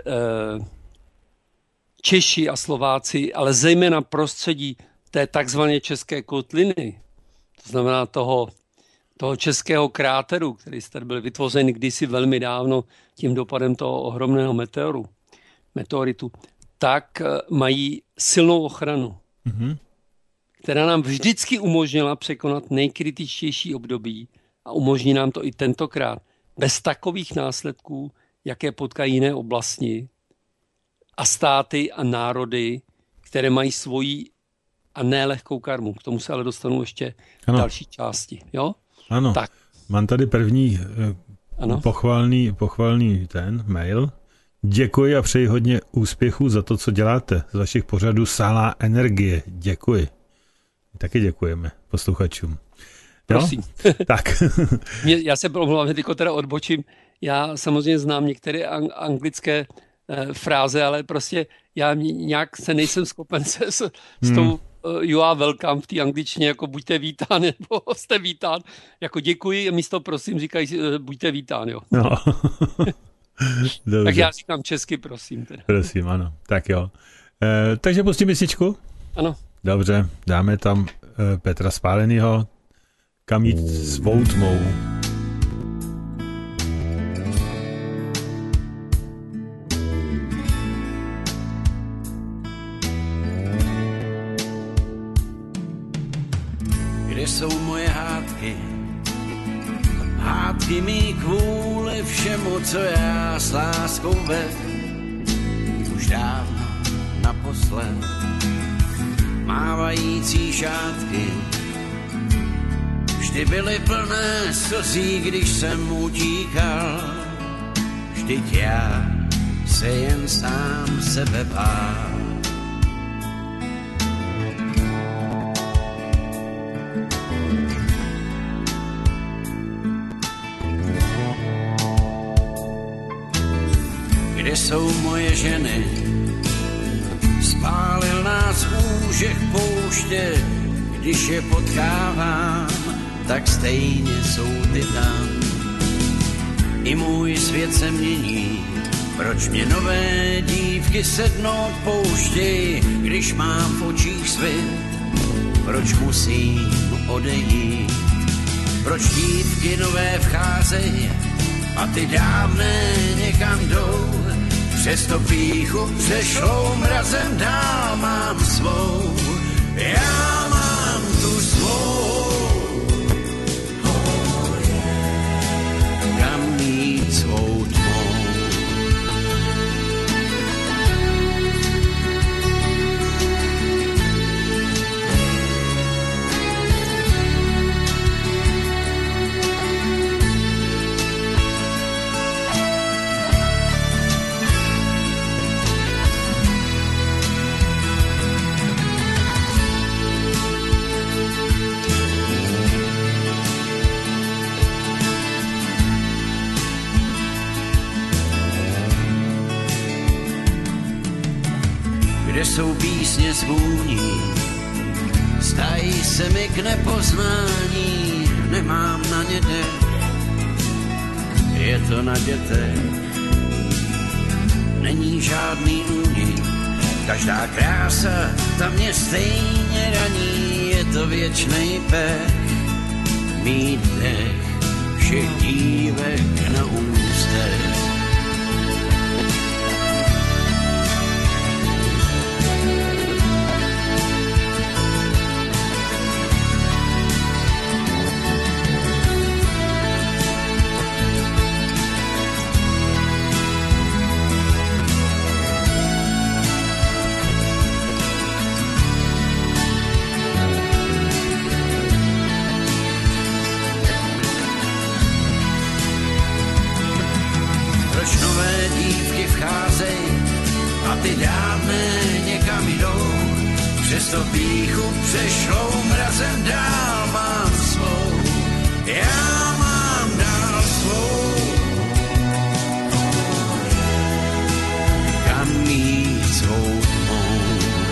Češi a Slováci, ale zejména prostředí té takzvané české kotliny, to znamená toho českého kráteru, který tady byl vytvořen kdysi velmi dávno tím dopadem toho ohromného meteoritu, tak mají silnou ochranu, která nám vždycky umožnila překonat nejkritičtější období a umožní nám to i tentokrát bez takových následků, jaké potkají jiné oblasti a státy a národy, které mají svoji a nelehkou karmu. K tomu se ale dostanu ještě v další části. Jo? Ano, tak. Mám tady první pochvalný mail. Děkuji a přeji hodně úspěchů za to, co děláte. Z vašich pořadů Sálá energie. Děkuji. Taky děkujeme posluchačům. Prosím. Tak. Já se omlouvám, teď teda odbočím. Já samozřejmě znám některé anglické fráze, ale prostě já nějak se nejsem schopen s tou you are welcome v té angličtině, jako buďte vítán, nebo jste vítán. Jako děkuji a místo prosím říkají buďte vítán, jo. No. Tak já říkám česky, prosím. Teda. Prosím, ano. Tak jo. Takže pustím písničku? Ano. Dobře, dáme tam Petra Spálenýho, Kam jít svou tmou. Kde jsou moje hádky? Hádky mý kvůli všemu, co já s láskou ved. Už dávno naposled mávající šátky vždy byly plné slzí, když jsem utíkal. Vždyť já se jen sám sebe bál. Kde jsou moje ženy? Spálil nás úžeh pouště, když je potkávám, tak stejně jsou ty tam. I můj svět se mění, proč mě nové dívky sednout pouštěj, když mám v očích svět, proč musím odejít, proč dívky nové vcházejí a ty dávné někam jdou. Přesto pýchu přešlou mrazem dál mám svou, já mám tu svou, kam jít svou tmou. Kde jsou písně s vůní, stají se mi k nepoznání, nemám na ně dech, je to na dětech, není žádný únik, každá krása tam mě stejně raní, je to věčnej pech, mít dech všech dívek na ústech. proč nové dívky vcházej a ty dávné někam jdou. Přesto pýchu přešlou mrazem dál mám svou. Já mám dál svou. Kam mít svou tmou.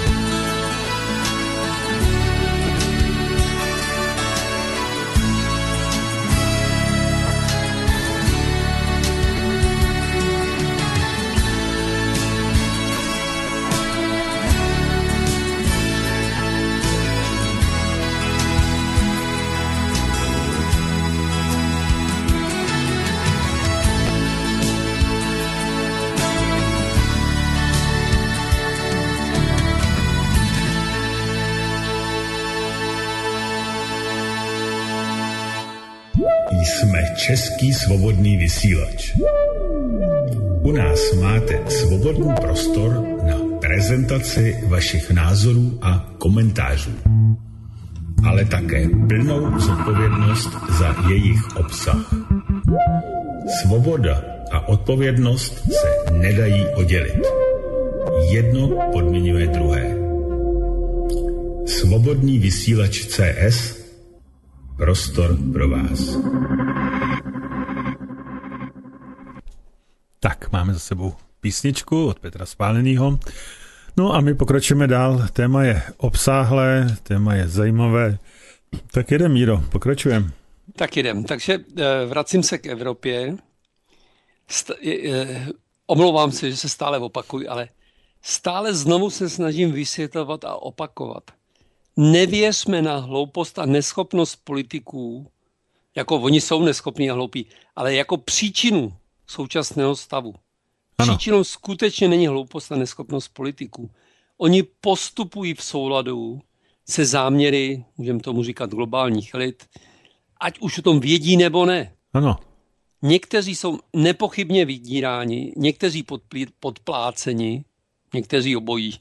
Jsme Český svobodný vysílač. U nás máte svobodný prostor na prezentaci vašich názorů a komentářů, ale také plnou zodpovědnost za jejich obsah. Svoboda a odpovědnost se nedají oddělit. Jedno podmiňuje druhé. Svobodný vysílač CS, prostor pro vás. Tak, máme za sebou písničku od Petra Spálenýho. No a my pokročíme dál. Téma je obsáhlé, téma je zajímavé. Tak jedem, Míro, pokračujeme. Tak jedem. Takže vracím se k Evropě. Omlouvám se, že se stále opakuji, ale stále znovu se snažím vysvětlovat a opakovat. Nevěřme na hloupost a neschopnost politiků, jako oni jsou neschopní a hloupí, ale jako příčinu současného stavu. Ano. Příčinou skutečně není hloupost a neschopnost politiků. Oni postupují v souladu se záměry, můžeme tomu říkat globálních elit, ať už o tom vědí nebo ne. Ano. Někteří jsou nepochybně vydíráni, někteří podpláceni, někteří obojí.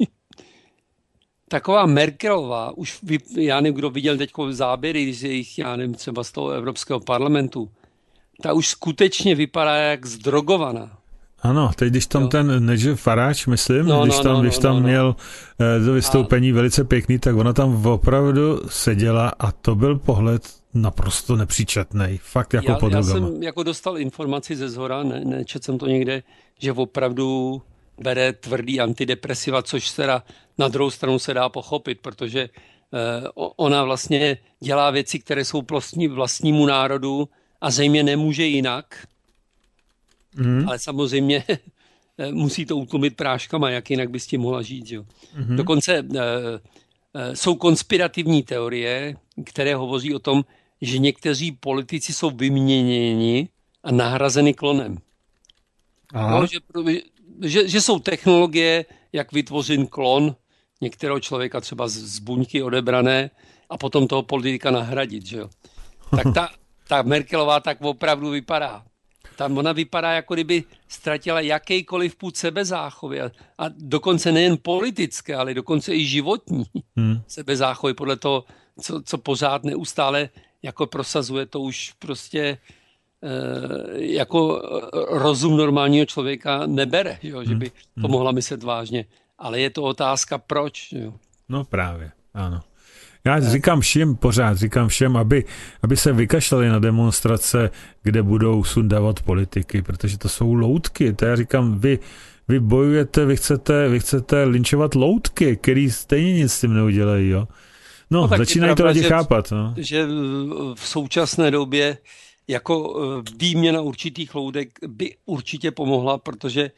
Taková Merkelová, už já nevím, kdo viděl teď záběry z jejich, já nevím, třeba z toho Evropského parlamentu, ta už skutečně vypadá jak zdrogovaná. Ano, teď když tam ten Nigel Farage, myslím, když tam měl to vystoupení velice pěkný, tak ona tam opravdu seděla a to byl pohled naprosto nepříčetnej. Fakt jako pod Já drogama. jsem jako dostal informaci ze zhora, nečetl jsem to někde, že opravdu bere tvrdý antidepresiva, což teda na druhou stranu se dá pochopit, protože ona vlastně dělá věci, které jsou vlastnímu národu a zřejmě nemůže jinak. Ale samozřejmě musí to utlumit práškama, jak jinak by s tím mohla žít. Jo. Dokonce jsou konspirativní teorie, které hovoří o tom, že někteří politici jsou vyměněni a nahrazeny klonem. No, že jsou technologie, jak vytvořit klon některého člověka třeba z buňky odebrané a potom toho politika nahradit. Že jo. Tak ta Merkelová tak opravdu vypadá. Tam ona vypadá, jako kdyby ztratila jakýkoliv pud sebezáchovy a dokonce nejen politické, ale dokonce i životní sebezáchovy podle toho, co pořád neustále jako prosazuje, to už prostě jako rozum normálního člověka nebere, že by to mohla myslet vážně. Ale je to otázka proč. Jo. No právě, ano. Já říkám všem, aby se vykašlali na demonstrace, kde budou sundávat politiky, protože to jsou loutky. To já říkám, vy bojujete, vy chcete linčovat loutky, který stejně nic s tím neudělají, jo. No začínají to lidi chápat. No. Že v současné době jako výměna určitých loutek by určitě pomohla, protože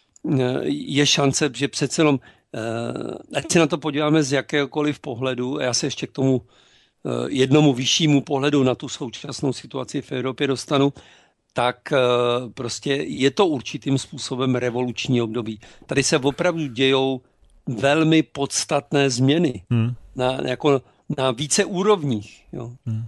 je šance, že přece jenom ať se na to podíváme z jakéhokoliv pohledu, a já se ještě k tomu jednomu vyššímu pohledu na tu současnou situaci v Evropě dostanu, tak prostě je to určitým způsobem revoluční období. Tady se opravdu dějou velmi podstatné změny na více úrovních. Jo.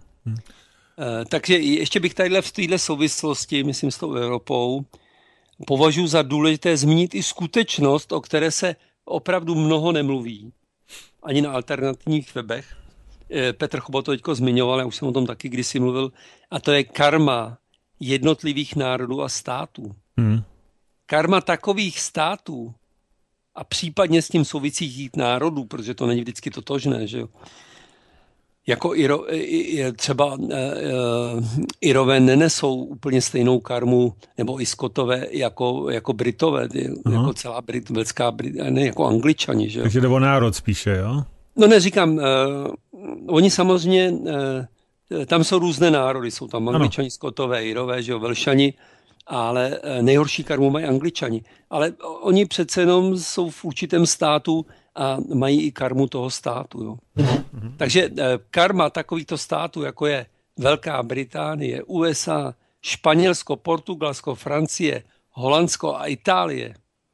Takže ještě bych tadyhle v této souvislosti, myslím s tou Evropou, považuji za důležité zmínit i skutečnost, o které se opravdu mnoho nemluví, ani na alternativních webech. Petr Chobot to teďko zmiňoval, já už jsem o tom taky kdysi mluvil, a to je karma jednotlivých národů a států. karma takových států a případně s tím souvisících národů, protože to není vždycky totožné, že jo. Jako třeba Irové nenesou úplně stejnou karmu, nebo i Skotové jako Britové, jako celá jako Angličani, že jo. Takže jde o národ spíše, jo? No neříkám, oni samozřejmě, tam jsou různé národy, jsou tam Angličani, Skotové, Irové, že jo, Velšani, ale nejhorší karmu mají Angličani. Ale oni přece jenom jsou v určitém státu a mají i karmu toho státu. Jo. Takže karma takovýchto států, jako je Velká Británie, USA, Španělsko, Portugalsko, Francie, Holandsko a Itálie,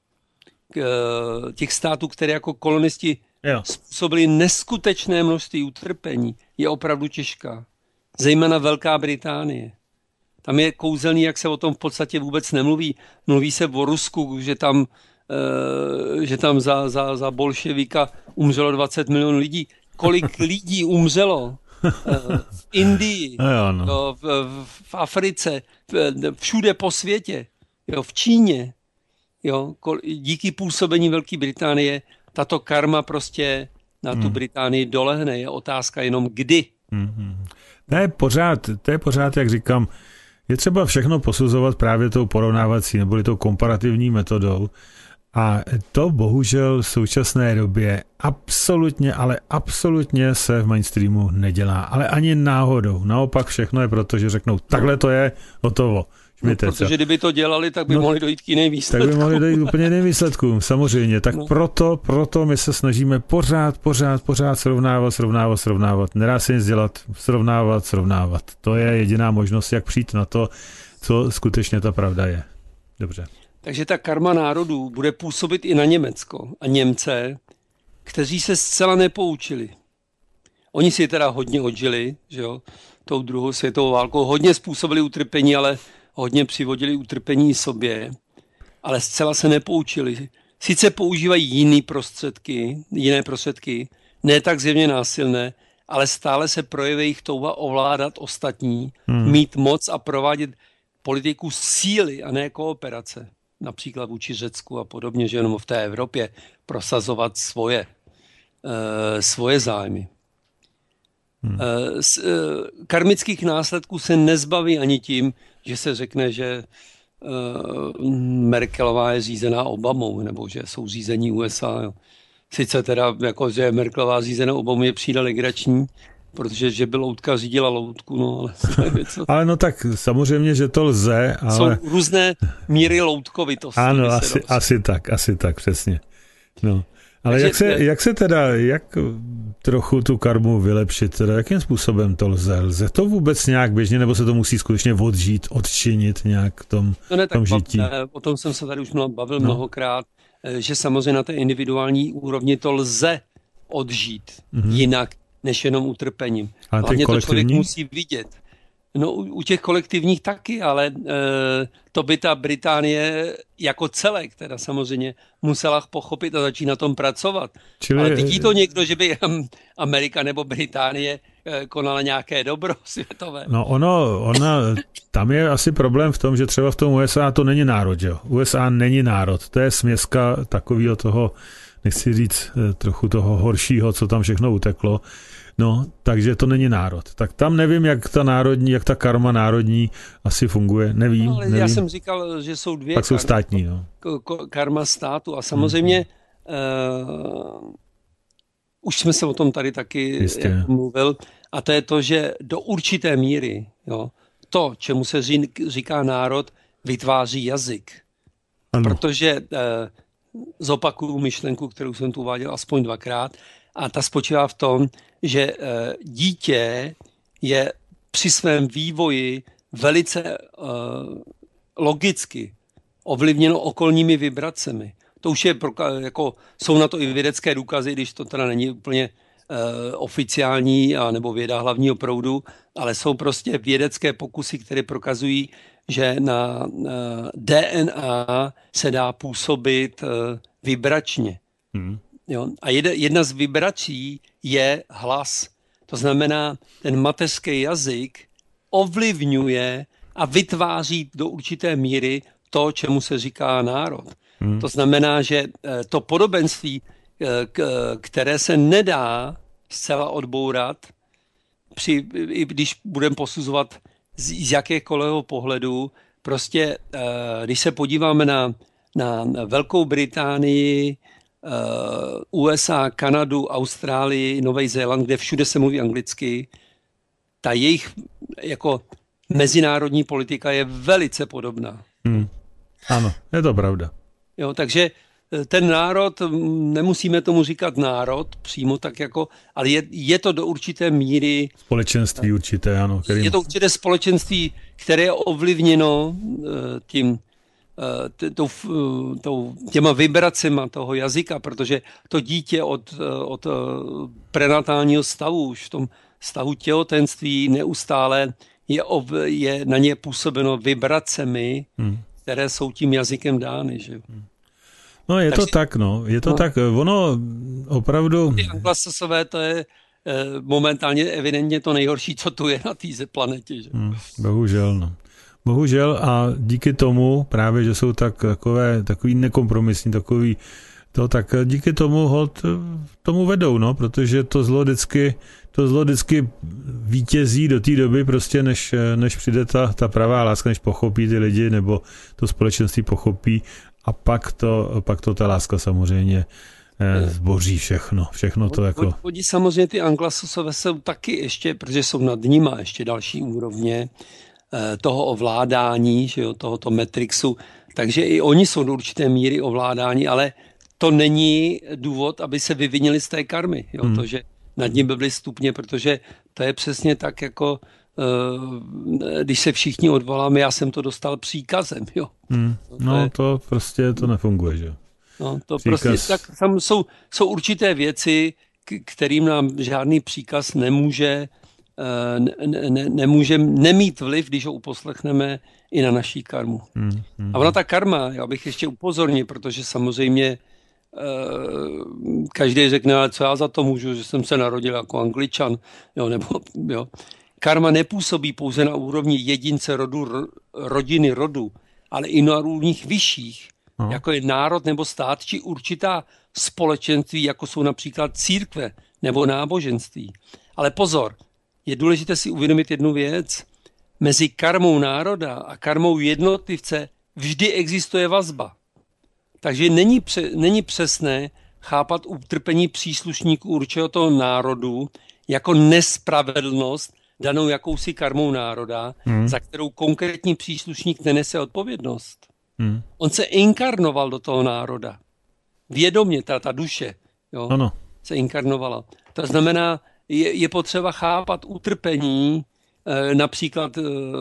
těch států, které jako kolonisti způsobili neskutečné množství utrpení, je opravdu těžká. Zejména Velká Británie. Tam je kouzelný, jak se o tom v podstatě vůbec nemluví. Mluví se o Rusku, že tam za bolševika umřelo 20 milionů lidí. Kolik lidí umřelo v Indii, v Africe, všude po světě, jo, v Číně. Jo, díky působení Velké Británie tato karma prostě na tu Británii dolehne. Je otázka jenom kdy. To je pořád, jak říkám, je třeba všechno posuzovat právě tou porovnávací neboli tou komparativní metodou. A to bohužel v současné době absolutně se v mainstreamu nedělá. Ale ani náhodou. Naopak všechno je proto, že řeknou, takhle to je, hotovo. No, protože kdyby to dělali, tak by mohli dojít k jiným výsledkům. Tak by mohli dojít úplně jiným výsledkům, samozřejmě. Tak proto my se snažíme pořád srovnávat. Nedá se nic dělat, srovnávat. To je jediná možnost, jak přijít na to, co skutečně ta pravda je. Dobře. Takže ta karma národů bude působit i na Německo a Němce, kteří se zcela nepoučili. Oni si teda hodně odžili, že jo, tou druhou světovou válkou, hodně způsobili utrpení, ale hodně přivodili utrpení sobě, ale zcela se nepoučili. Sice používají jiné prostředky, ne tak zjevně násilné, ale stále se projevuje jejich touha ovládat ostatní, mít moc a provádět politiku síly a ne kooperace. Například vůči Řecku a podobně, že jenom v té Evropě prosazovat svoje zájmy. Karmických následků se nezbaví ani tím, že se řekne, že Merkelová je řízená Obamou, nebo že jsou řízení USA. Jo. Sice teda, jako, že Merkelová řízená Obamou je přijde legrační, protože že by loutka řídila loutku, no ale... Ale no tak samozřejmě, že to lze, ale... Jsou různé míry loutkovitosti. Ano, asi tak, přesně. No. Ale takže, jak trochu tu karmu vylepšit, teda jakým způsobem to lze? Lze to vůbec nějak běžně, nebo se to musí skutečně odčinit nějak v tom žití? O tom jsem se tady už bavil mnohokrát, že samozřejmě na té individuální úrovni to lze odžít jinak, než jenom utrpením. Hlavně to člověk musí vidět. No u těch kolektivních taky, ale to by ta Británie jako celek teda samozřejmě musela pochopit a začít na tom pracovat. Ale vidí to někdo, že by Amerika nebo Británie konala nějaké dobro světové? No tam je asi problém v tom, že třeba v tom USA to není národ, jo. USA není národ, to je směska takového toho, nechci říct trochu toho horšího, co tam všechno uteklo. No, takže to není národ. Tak tam nevím, jak ta karma národní asi funguje. Nevím. Já jsem říkal, že jsou dvě. Pak jsou státní, no. Karma státu a samozřejmě už jsme se o tom tady taky mluvil a to je to, že do určité míry to, čemu se říká národ, vytváří jazyk. Ano. Protože zopakuju myšlenku, kterou jsem tu uváděl aspoň dvakrát, a ta spočívá v tom, že dítě je při svém vývoji velice logicky ovlivněno okolními vibracemi. To už je, jsou na to i vědecké důkazy, když to teda není úplně oficiální nebo věda hlavního proudu, ale jsou prostě vědecké pokusy, které prokazují, že na DNA se dá působit vibračně. Jo? A jedna z vibrací je hlas. To znamená, ten mateřský jazyk ovlivňuje a vytváří do určité míry to, čemu se říká národ. To znamená, že to podobenství, které se nedá zcela odbourat, i když budeme posuzovat z jakékoliv pohledu, prostě když se podíváme na Velkou Británii, USA, Kanadu, Austrálii, Nový Zéland, kde všude se mluví anglicky, ta jejich jako mezinárodní politika je velice podobná. Ano, je to pravda. Jo, takže ten národ, nemusíme tomu říkat národ přímo tak jako, ale je to do určité míry... Společenství určité, ano. Je to určité společenství, které je ovlivněno těma vibracema toho jazyka, protože to dítě od prenatálního stavu, už v tom stavu těhotenství neustále je na ně působeno vibracemi, které jsou tím jazykem dány. Že? No je to tak, no. Je to tak. Ono opravdu... Ty anglosasové, to je momentálně evidentně to nejhorší, co tu je na té planetě. Že? Bohužel, no. Bohužel a díky tomu, právě, že jsou takový nekompromisní, tak díky tomu tomu vedou, no, protože to zlo vždycky vítězí do té doby prostě, než přijde ta pravá láska, než pochopí ty lidi, nebo to společenství pochopí a pak to ta láska samozřejmě zboří všechno to jako... Oni samozřejmě ty anglosasové jsou taky ještě, protože jsou nad nima ještě další úrovně toho ovládání, že jo, tohoto Matrixu, takže i oni jsou do určité míry ovládání, ale to není důvod, aby se vyvinili z té karmy, jo, to, že nad ním byly stupně, protože to je přesně tak, jako když se všichni odvoláme, já jsem to dostal příkazem, jo. To prostě to nefunguje, že jo. No, to příkaz... prostě tak, tam jsou určité věci, kterým nám žádný příkaz nemůže nemít vliv, když ho uposlechneme i na naší karmu. A ona ta karma, já bych ještě upozornil, protože samozřejmě každý řekne, ale co já za to můžu, že jsem se narodil jako Angličan, jo. Karma nepůsobí pouze na úrovni jedince rodiny rodu, ale i na úrovních vyšších, jako je národ nebo stát, či určitá společenství, jako jsou například církve nebo náboženství. Ale pozor, je důležité si uvědomit jednu věc. Mezi karmou národa a karmou jednotlivce vždy existuje vazba. Takže není přesné chápat utrpení příslušníků určitého národu jako nespravedlnost danou jakousi karmou národa, za kterou konkrétní příslušník nenese odpovědnost. On se inkarnoval do toho národa. Vědomě, ta duše, jo, se inkarnovala. To znamená, je potřeba chápat utrpení například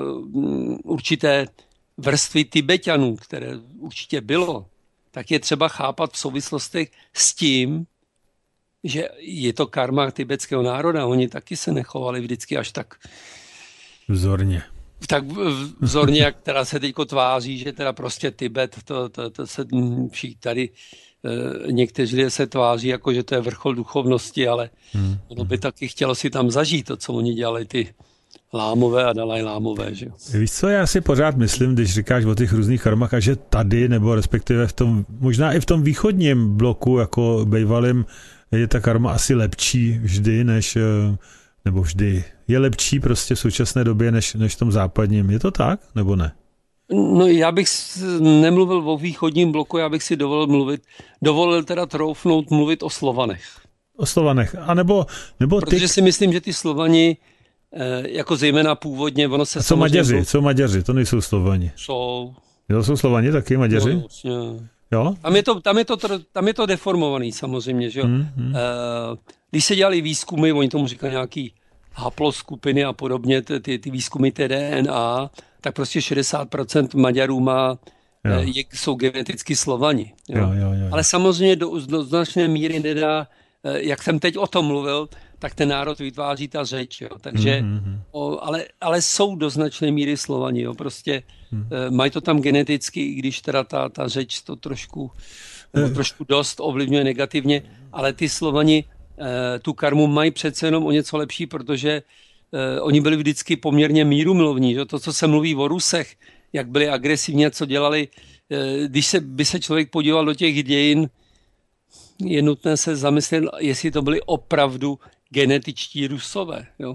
určité vrstvy Tibeťanů, které určitě bylo, tak je třeba chápat v souvislostech s tím, že je to karma tibetského národa. Oni taky se nechovali vždycky až tak vzorně. Tak vzorně, jak teda se teďko tváří, že teda prostě Tibet, to se tady někteří lidé se tváří, jako že to je vrchol duchovnosti, ale ono by taky chtělo si tam zažít to, co oni dělali, ty lámové a dalaj lámové. Že? Víš co, já si pořád myslím, když říkáš o těch různých karmách, a že tady, nebo respektive možná i v tom východním bloku, jako bývalým, je ta karma asi lepší vždy, nebo vždy je lepší prostě v současné době, než v tom západním. Je to tak, nebo ne? No já bych nemluvil o východním bloku, já bych si dovolil teda troufnout mluvit o Slovanech. O Slovanech, a nebo protože si myslím, že ty Slovani, jako zejména původně, ono se co Maďaři, to nejsou Slovani. Jsou Slovani taky, Maďaři? Jo? Tam je to deformovaný samozřejmě, že jo. Když se dělali výzkumy, oni tomu říkají nějaký haploskupiny a podobně, ty výzkumy DNA, tak prostě 60% Maďarů jsou geneticky Slovani. Jo? Jo. Ale samozřejmě do značné míry nedá, jak jsem teď o tom mluvil, tak ten národ vytváří ta řeč. Jo? Takže, ale jsou do značné míry Slovani. Jo? Prostě mají to tam geneticky, i když teda ta řeč to trošku dost ovlivňuje negativně, ale ty Slovani tu karmu mají přece jenom o něco lepší, protože oni byli vždycky poměrně mírumilovní. Že? To, co se mluví o Rusech, jak byli agresivní a co dělali. Když by se člověk podíval do těch dějin, je nutné se zamyslet, jestli to byli opravdu genetičtí Rusové. Jo?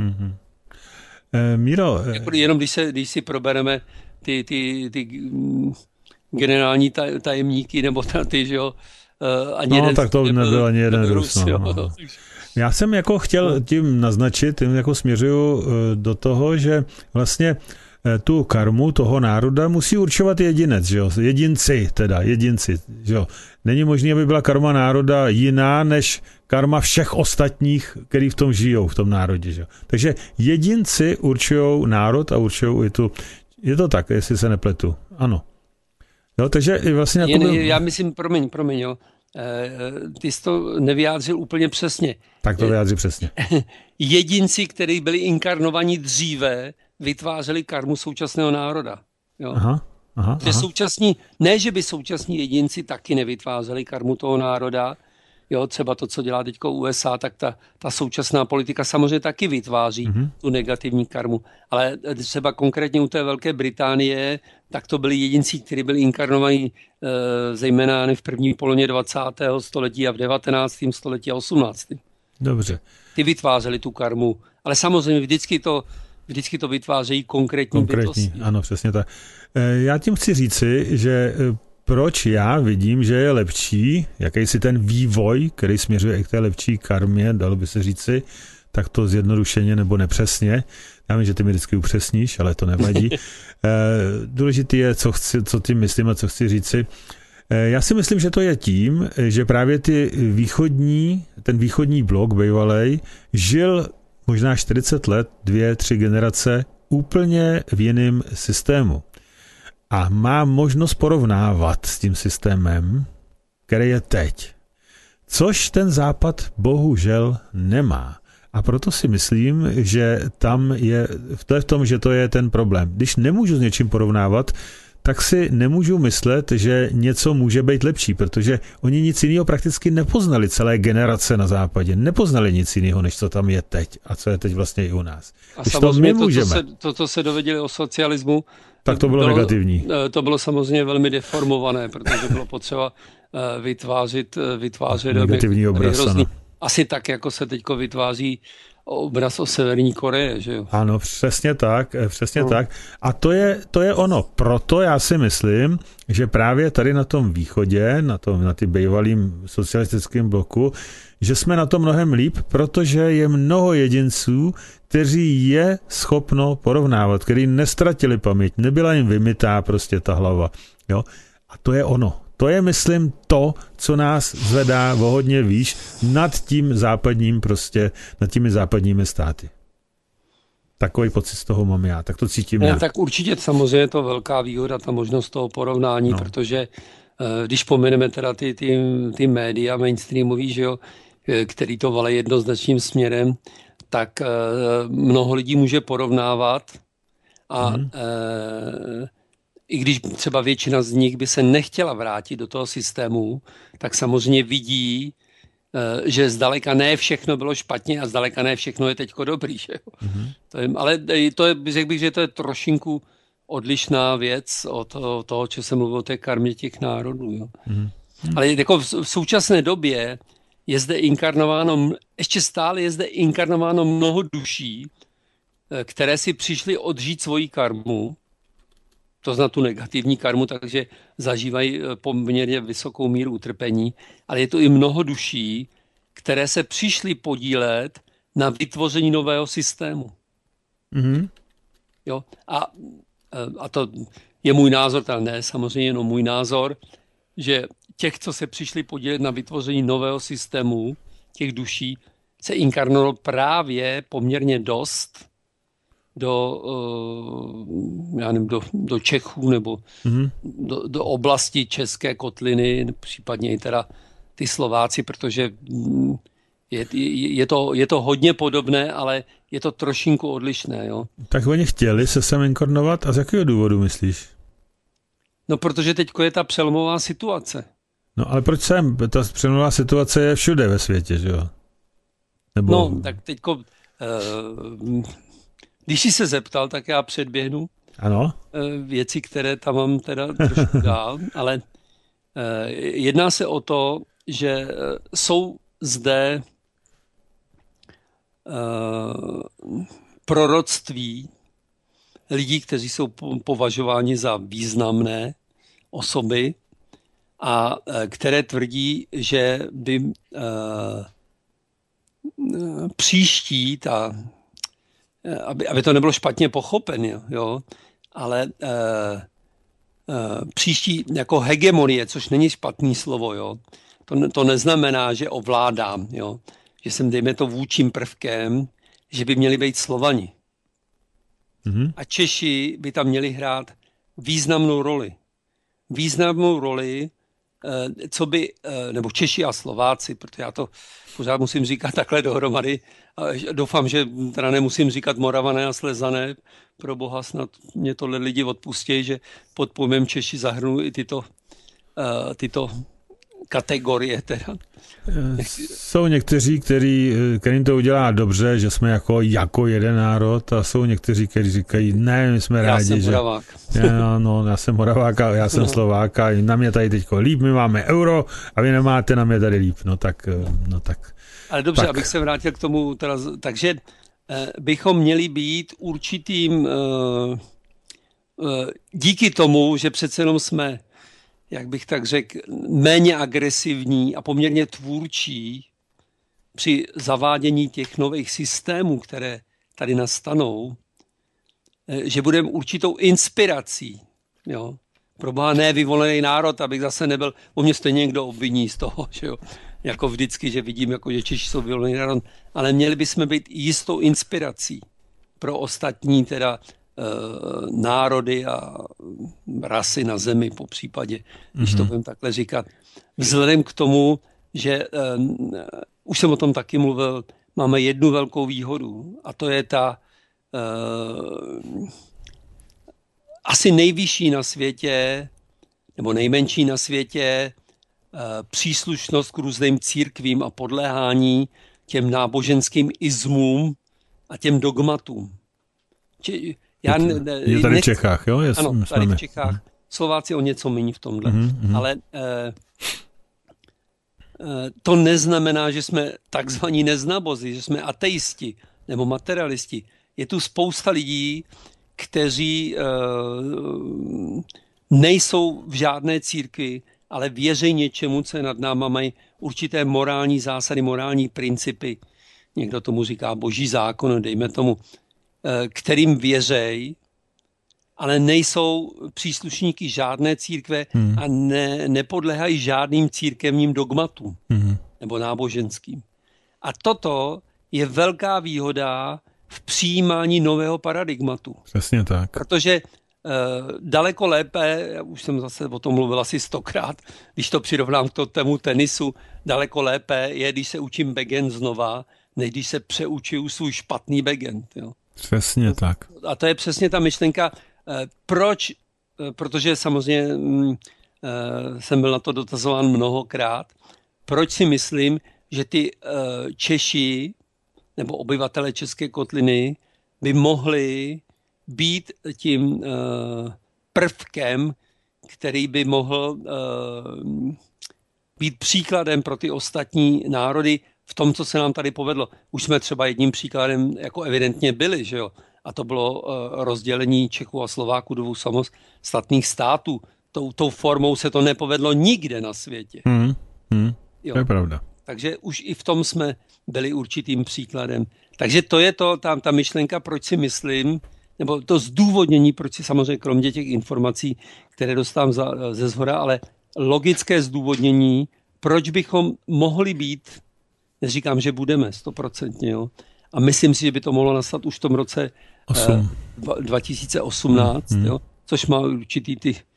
Míro... Jenom když si probereme ty generální tajemníky, nebo ty, že jo, ani jeden... tak to nebyl ani jeden Rus. No. Já jsem jako chtěl tím naznačit, tím jako směřuju do toho, že vlastně tu karmu toho národa musí určovat jedinec, že jo? Jedinci, že jo? Není možné, aby byla karma národa jiná než karma všech ostatních, kteří v tom žijou, v tom národě, že jo? Takže jedinci určují národ a určují i tu... Je to tak, jestli se nepletu. Ano. Jo, takže vlastně... Já myslím, promiň, jo. Ty jsi to nevyjádřil úplně přesně. Tak to vyjádří přesně. Jedinci, kteří byli inkarnovaní dříve, vytvářeli karmu současného národa. Jo? Aha. Ne, že by současní jedinci taky nevytvářeli karmu toho národa, jo, třeba to, co dělá teďko USA, tak ta současná politika samozřejmě taky vytváří tu negativní karmu. Ale třeba konkrétně u té Velké Británie, tak to byli jedinci, kteří byli inkarnovaní zejména v první polovině 20. století a v 19. století a 18. Dobře. Ty vytvářeli tu karmu, ale samozřejmě vždycky to vytvářejí konkrétní bytosti. Ano, přesně tak. Já tím chci říci, že proč já vidím, že je lepší, jakýsi ten vývoj, který směřuje i k té lepší karmě, dalo by se říci, tak to zjednodušeně nebo nepřesně. Já vím, že ty mi vždycky upřesníš, ale to nevadí. Důležitý je, co tím myslím a co chci říci. Já si myslím, že to je tím, že právě ten východní blok bývalej žil možná 40 let, 2-3 generace úplně v jiném systému. A má možnost porovnávat s tím systémem, který je teď. Což ten Západ bohužel nemá. A proto si myslím, že tam je v tom, že to je ten problém. Když nemůžu s něčím porovnávat, tak si nemůžu myslet, že něco může být lepší, protože oni nic jiného prakticky nepoznali, celé generace na západě. Nepoznali nic jiného, než co tam je teď a co je teď vlastně i u nás. A když samozřejmě to, co se dověděli o socialismu, tak to bylo negativní. To bylo samozřejmě velmi deformované, protože bylo potřeba vytvářet negativní obraz. Asi tak, jako se teďko vytváří obraz o Severní Koreji, že jo? Ano, přesně tak. A to je ono. Proto já si myslím, že právě tady na tom východě, na ty bývalým socialistickém bloku, že jsme na tom mnohem líp, protože je mnoho jedinců, kteří je schopno porovnávat, kteří nestratili paměť, nebyla jim vymytá prostě ta hlava. Jo? A to je ono. To je, myslím, to, co nás zvedá o hodně výš nad těmi západními státy. Takový pocit z toho mám já, tak to cítím já. Tak určitě samozřejmě je to velká výhoda, ta možnost toho porovnání, protože když pomeneme teda ty média mainstreamový, že jo, který to vale jednoznačným směrem, tak mnoho lidí může porovnávat a i když třeba většina z nich by se nechtěla vrátit do toho systému, tak samozřejmě vidí, že zdaleka ne všechno bylo špatně a zdaleka ne všechno je teďko dobrý. Že? Ale řekl bych, že to je trošinku odlišná věc od toho, co jsem mluvil o té karmě těch národů. Jo? Ale jako v současné době je zde ještě stále je zde inkarnováno mnoho duší, které si přišly odžít svoji karmu, to znamená tu negativní karmu, takže zažívají poměrně vysokou míru utrpení, ale je to i mnoho duší, které se přišly podílet na vytvoření nového systému. Jo? A to je můj názor, teda ne, samozřejmě jenom můj názor, že těch, co se přišli podílet na vytvoření nového systému, těch duší, se inkarnovalo právě poměrně dost do Čechů nebo do oblasti České kotliny, případně i teda ty Slováci, protože je to hodně podobné, ale je to trošinku odlišné. Jo? Tak oni chtěli se sem inkarnovat a z jakého důvodu myslíš? No, protože teďko je ta přelomová situace. No, ale proč sem? Ta přelomová situace je všude ve světě, že jo? Nebo... No, tak teďko... Když jsi se zeptal, tak já předběhnu. Ano. věci, které tam mám teda trošku dál, ale jedná se o to, že jsou zde proroctví lidí, kteří jsou považováni za významné osoby a které tvrdí, že by příští aby to nebylo špatně pochopené, jo, ale příští jako hegemonie, což není špatný slovo, jo, to neznamená, že ovládám, jo, že jsem, dejme to, vůdčím prvkem, že by měli být Slovani. Mm-hmm. A Češi by tam měli hrát významnou roli. Významnou roli, nebo Češi a Slováci, protože já to pořád musím říkat takhle dohromady. Doufám, že teda nemusím říkat Moravané a Slezané. Pro boha, snad mě tohle lidi odpustí, že pod pojmem Češi zahrnu i tyto kategorie teda. Jsou někteří, kterým to udělá dobře, že jsme jako jeden národ, a jsou někteří, kteří říkají, ne, my jsme rádi, já jsem Moravák. Já jsem Moravák a já jsem Slovák a nám je tady teďko líp, my máme euro a vy nemáte, nám je tady líp. No tak. Ale dobře, tak. Abych se vrátil k tomu, takže bychom měli být určitým, díky tomu, že přece jenom jsme, jak bych tak řekl, méně agresivní a poměrně tvůrčí při zavádění těch nových systémů, které tady nastanou, že budeme určitou inspirací. Jo? Proboha ne vyvolený národ, abych zase nebyl, o mě stejně někdo obviní z toho, že jo? Jako vždycky, že vidím, jako, že Češi jsou vyvolený národ, ale měli bychom být jistou inspirací pro ostatní teda národy a rasy na zemi, po případě, když to budeme takhle říkat. Vzhledem k tomu, že už jsem o tom taky mluvil, máme jednu velkou výhodu a to je ta asi nejvyšší na světě, nebo nejmenší na světě příslušnost k různým církvím a podléhání těm náboženským izmům a těm dogmatům. Je tady v Čechách, jo? Ano, tady v Čechách. Slováci o něco méně v tomhle. Ale to neznamená, že jsme takzvaní neznabozi, že jsme ateisti nebo materialisti. Je tu spousta lidí, kteří nejsou v žádné církvi, ale věří něčemu, co je nad náma, mají určité morální zásady, morální principy. Někdo tomu říká boží zákon, dejme tomu, kterým věřej, ale nejsou příslušníky žádné církve a nepodléhají žádným církevním dogmatům nebo náboženským. A toto je velká výhoda v přijímání nového paradigmatu. Přesně tak. Protože daleko lépe, já už jsem zase o tom mluvil asi 100krát, když to přirovnám k tému tenisu, daleko lépe je, když se učím backend znova, než když se přeučuju svůj špatný backend. Jo. Přesně tak. A to je přesně ta myšlenka, proč, protože samozřejmě jsem byl na to dotazován mnohokrát, proč si myslím, že ty Češi nebo obyvatele České kotliny by mohli být tím prvkem, který by mohl být příkladem pro ty ostatní národy v tom, co se nám tady povedlo. Už jsme třeba jedním příkladem jako evidentně byli, že jo? A to bylo rozdělení Čechů a Slováků do dvou samostatných států. Tou formou se to nepovedlo nikde na světě. To je pravda. Takže už i v tom jsme byli určitým příkladem. Takže to je to, ta myšlenka, proč si myslím, nebo to zdůvodnění, proč si samozřejmě kromě těch informací, které dostávám ze zhora, ale logické zdůvodnění, proč bychom mohli být, neříkám, že budeme 100%, jo, a myslím si, že by to mohlo nastat už v tom roce 2018, jo, což má určitý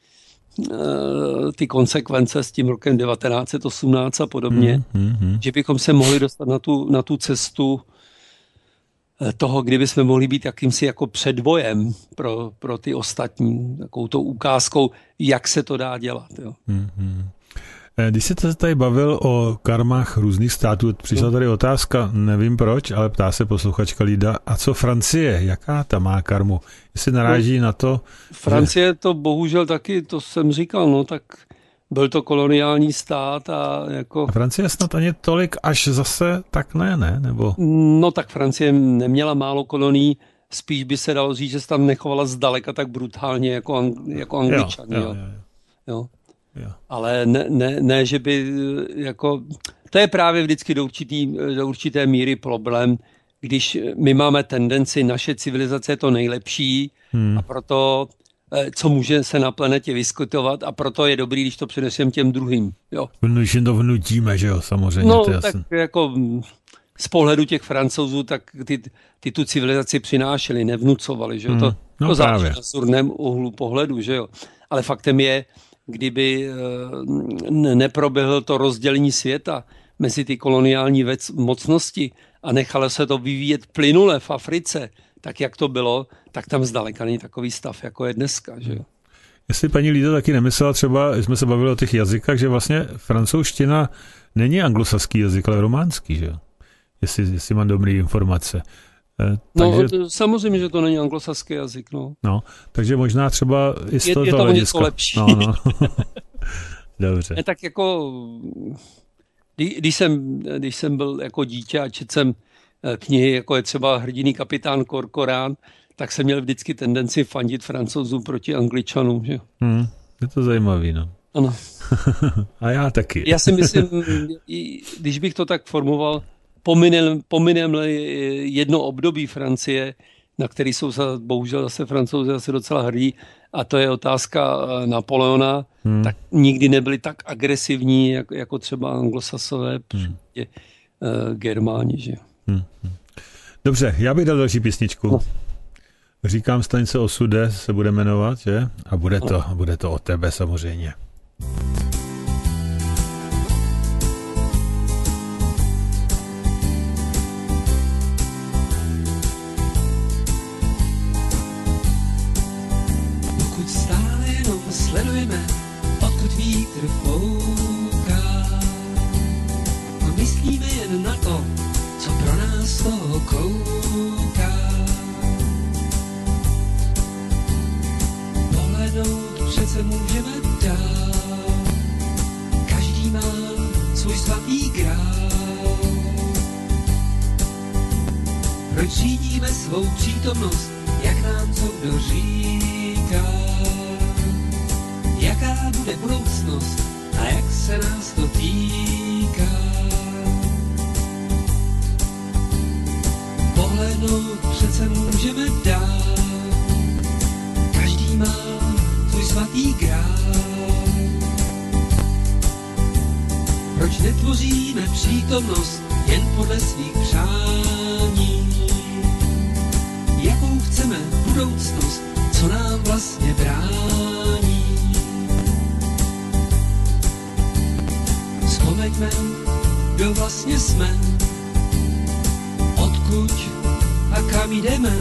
ty konsekvence s tím rokem 1918 a podobně, že bychom se mohli dostat na tu cestu toho, kdyby jsme mohli být jakýmsi jako předvojem pro ty ostatní, takovou tou ukázkou, jak se to dá dělat. Jo. Když jste se tady bavil o karmách různých států, přišla tady otázka, nevím proč, ale ptá se posluchačka Lída, a co Francie, jaká ta má karmu? Jestli naráží na to... Francie to bohužel taky, to jsem říkal, tak byl to koloniální stát a jako... A Francie snad ani tolik až zase tak ne? Nebo... No tak Francie neměla málo kolonií, spíš by se dalo říct, že se tam nechovala zdaleka tak brutálně jako Angličani. Jo. Ale ne, že by jako... To je právě vždycky do určité míry problém, když my máme tendenci, naše civilizace je to nejlepší a proto, co může se na planetě vyskytovat a proto je dobrý, když to přineseme těm druhým. Jo. Že to vnutíme, že jo, samozřejmě. No, to je tak jasný. jako z pohledu těch Francouzů, tak ty tu civilizaci přinášeli, nevnucovali, že jo. To záleží na surném úhlu pohledu, že jo. Ale faktem je, kdyby neproběhlo to rozdělení světa mezi ty koloniální mocnosti a nechalo se to vyvíjet plynule v Africe, tak jak to bylo, tak tam zdaleka není takový stav, jako je dneska. Že jo? Jestli paní Lída taky nemyslela třeba, jsme se bavili o těch jazykách, že vlastně francouzština není anglosaský jazyk, ale románský, že jo? Jestli mám dobré informace. Takže, samozřejmě, že to není anglosaský jazyk. No, takže možná třeba i z toho je to hlediska. něco lepší. No. Dobře. Tak jako, když jsem byl jako dítě a četl jsem knihy, jako je třeba Hrdinný kapitán Corcoran, tak jsem měl vždycky tendenci fandit Francouzům proti Angličanům. Že? Je to zajímavý, no. Ano. A já taky. Já si myslím, když bych to tak formoval, pominem jedno období Francie, na který jsou bohužel zase Francouzi zase docela hrdí, a to je otázka Napoleona, tak nikdy nebyli tak agresivní, jako třeba anglosasové, Germáni. Že? Dobře, já bych dal další písničku. No. Říkám, Stanice osude se bude jmenovat, že? A bude to o tebe samozřejmě. Sledujeme, odkud vítr fouká, a myslíme jen na to, co pro nás toho kouká. Pohlednout přece můžeme dál, každý má svůj svatý grál. Proč řídíme svou přítomnost, jak nám co kdo říká? Jaká bude budoucnost a jak se nás to týká? Pohlednout přece můžeme dál, každý má svůj svatý grál. Proč netvoříme přítomnost jen podle svých přání? Jakou chceme budoucnost, co nám vlastně brání? Vzpomeňme, kdo vlastně jsme, odkud a kam jdeme.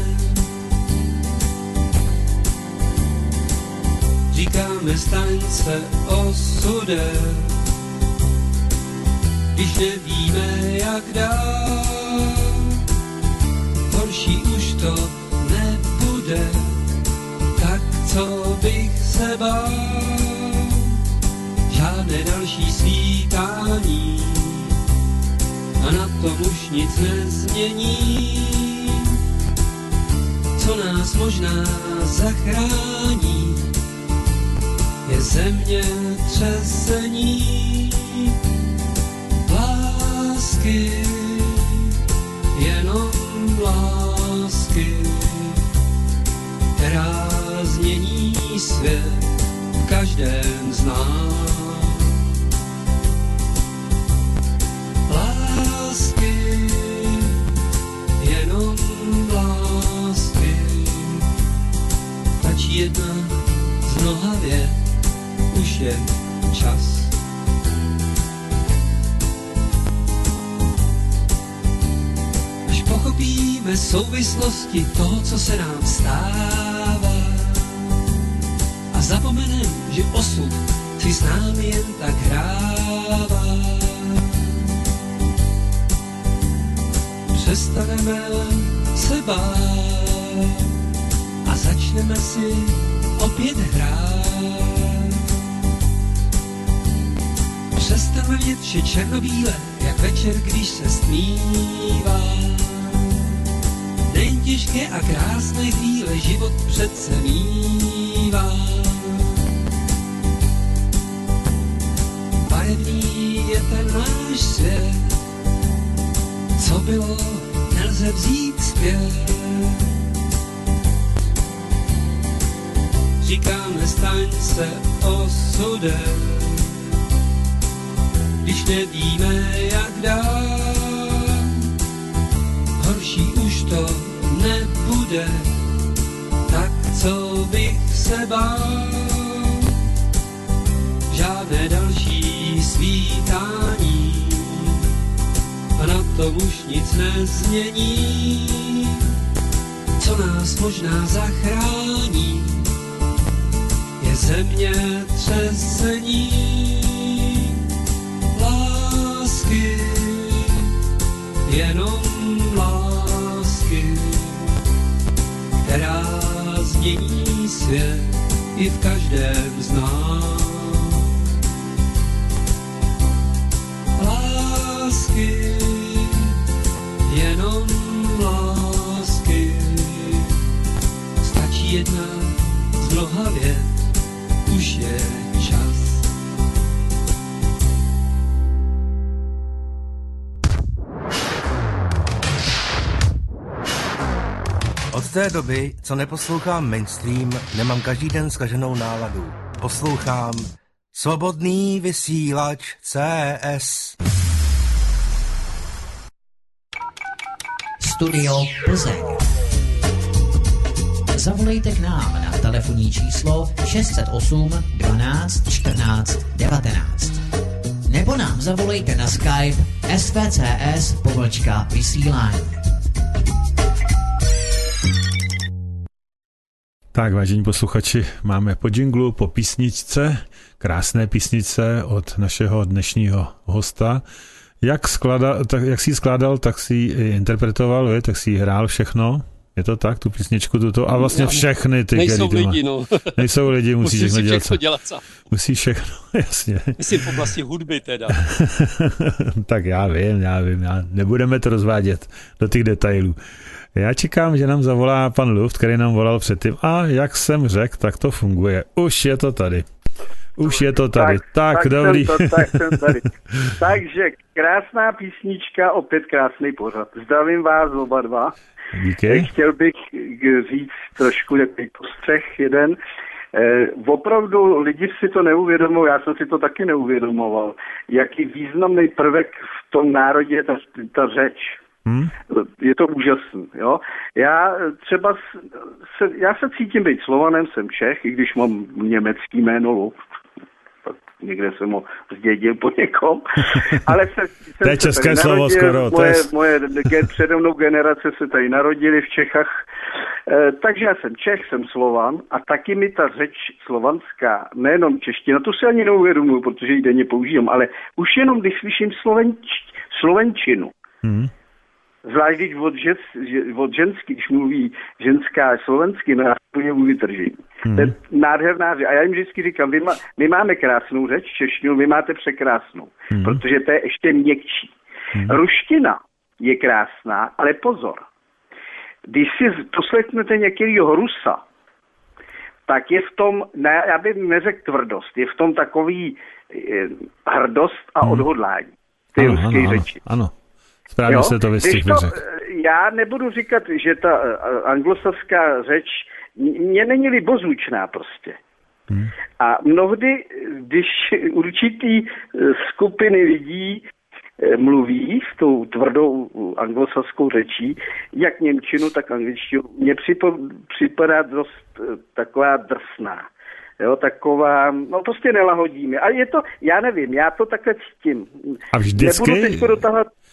Říkáme stanice osude, když nevíme, jak dál. Horší už to nebude, tak co bych se bál. Žádné další svítání a na tom už nic nezmění. Co nás možná zachrání, je země třesení. Lásky, jenom lásky, která změní svět v každém z nás. Lásky, jenom lásky, stačí jedna z mnoha vět, už je čas. Až pochopíme souvislosti toho, co se nám stává, a zapomenem, že osud si s námi jen tak hrává. Přestaneme se bát a začneme si opět hrát. Přestaneme vidět vše černobíle, jak večer, když se stmívá. Nejen těžké a krásné chvíle život přece mívá. Barevný je ten náš svět, co bylo, nelze vzít zpět. Říkáme, staň se osudem, když nevíme, jak dál. Horší už to nebude, tak co bych se bál. Žádné další svítání a na tom už nic nezmění. Co nás možná zachrání, je zemětřesení. Lásky, jenom lásky, která změní svět i v každém z nás. Lásky, jenom lásky, stačí jedna z mnoha vět, už je čas. Od té doby, co neposlouchám mainstream, nemám každý den zkaženou náladu. Poslouchám Svobodný vysílač CS. Studio Plzeň. Zavolejte k nám na telefonní číslo 608 12 14 19. Nebo nám zavolejte na Skype svcs_vysílání. Tak, vážení posluchači, máme po džinglu, po písničce, krásné písničce od našeho dnešního hosta. Jak si ji skládal, tak si ji interpretoval, tak si ji hrál všechno. Je to tak, tu písničku, tuto a vlastně všechny ty, nejsou lidi, no. Nejsou lidi, musíš všechno dělat sám. Musíš všechno, jasně. Myslím v oblasti hudby teda. Tak já vím, nebudeme to rozvádět do těch detailů. Já čekám, že nám zavolá pan Luft, který nám volal předtím. A jak jsem řekl, tak to funguje. Už je to tady. Tak dobrý. Tak jsem tady. Takže krásná písnička, opět krásný pořad. Zdravím vás oba dva. Díky. Chtěl bych říct trošku takový postřeh jeden. Opravdu lidi si to neuvědomují, já jsem si to taky neuvědomoval, jaký významný prvek v tom národě je ta řeč. Je to úžasný, jo. Já se cítím být Slovanem, jsem Čech, i když mám německý jméno Luft. Tak někde jsem ho zdědil po někom. Ale to je české slovo skoro. Moje přede mnou generace se tady narodili v Čechách. Takže já jsem Čech, jsem Slovan a taky mi ta řeč slovanská, nejenom čeština, to si ani neuvědomuji, protože ji denně používám, ale už jenom když slyším slovenčinu, zvlášť když od ženský, když mluví ženská slovensky, no já úplně vytržím. To je nádherná řeč. A já jim vždycky říkám, my máme krásnou řeč, češtinu, vy máte překrásnou, protože to je ještě měkčí. Ruština je krásná, ale pozor. Když si poslechnete některýho Rusa, tak je v tom, já bych neřekl tvrdost, je v tom takový hrdost a odhodlání. Ty ruské řeči. Ano. Správně se to vystihne. Já nebudu říkat, že ta anglosaská řeč mě není libozvučná prostě. A mnohdy, když určitý skupiny lidí mluví s tou tvrdou anglosaskou řečí, jak němčinu, tak angličtinu, mně připadá dost taková drsná. Jo, taková, no prostě nelahodíme. A je to, já nevím, já to takhle cítím. A vždycky? Nebudu teď dotáhat.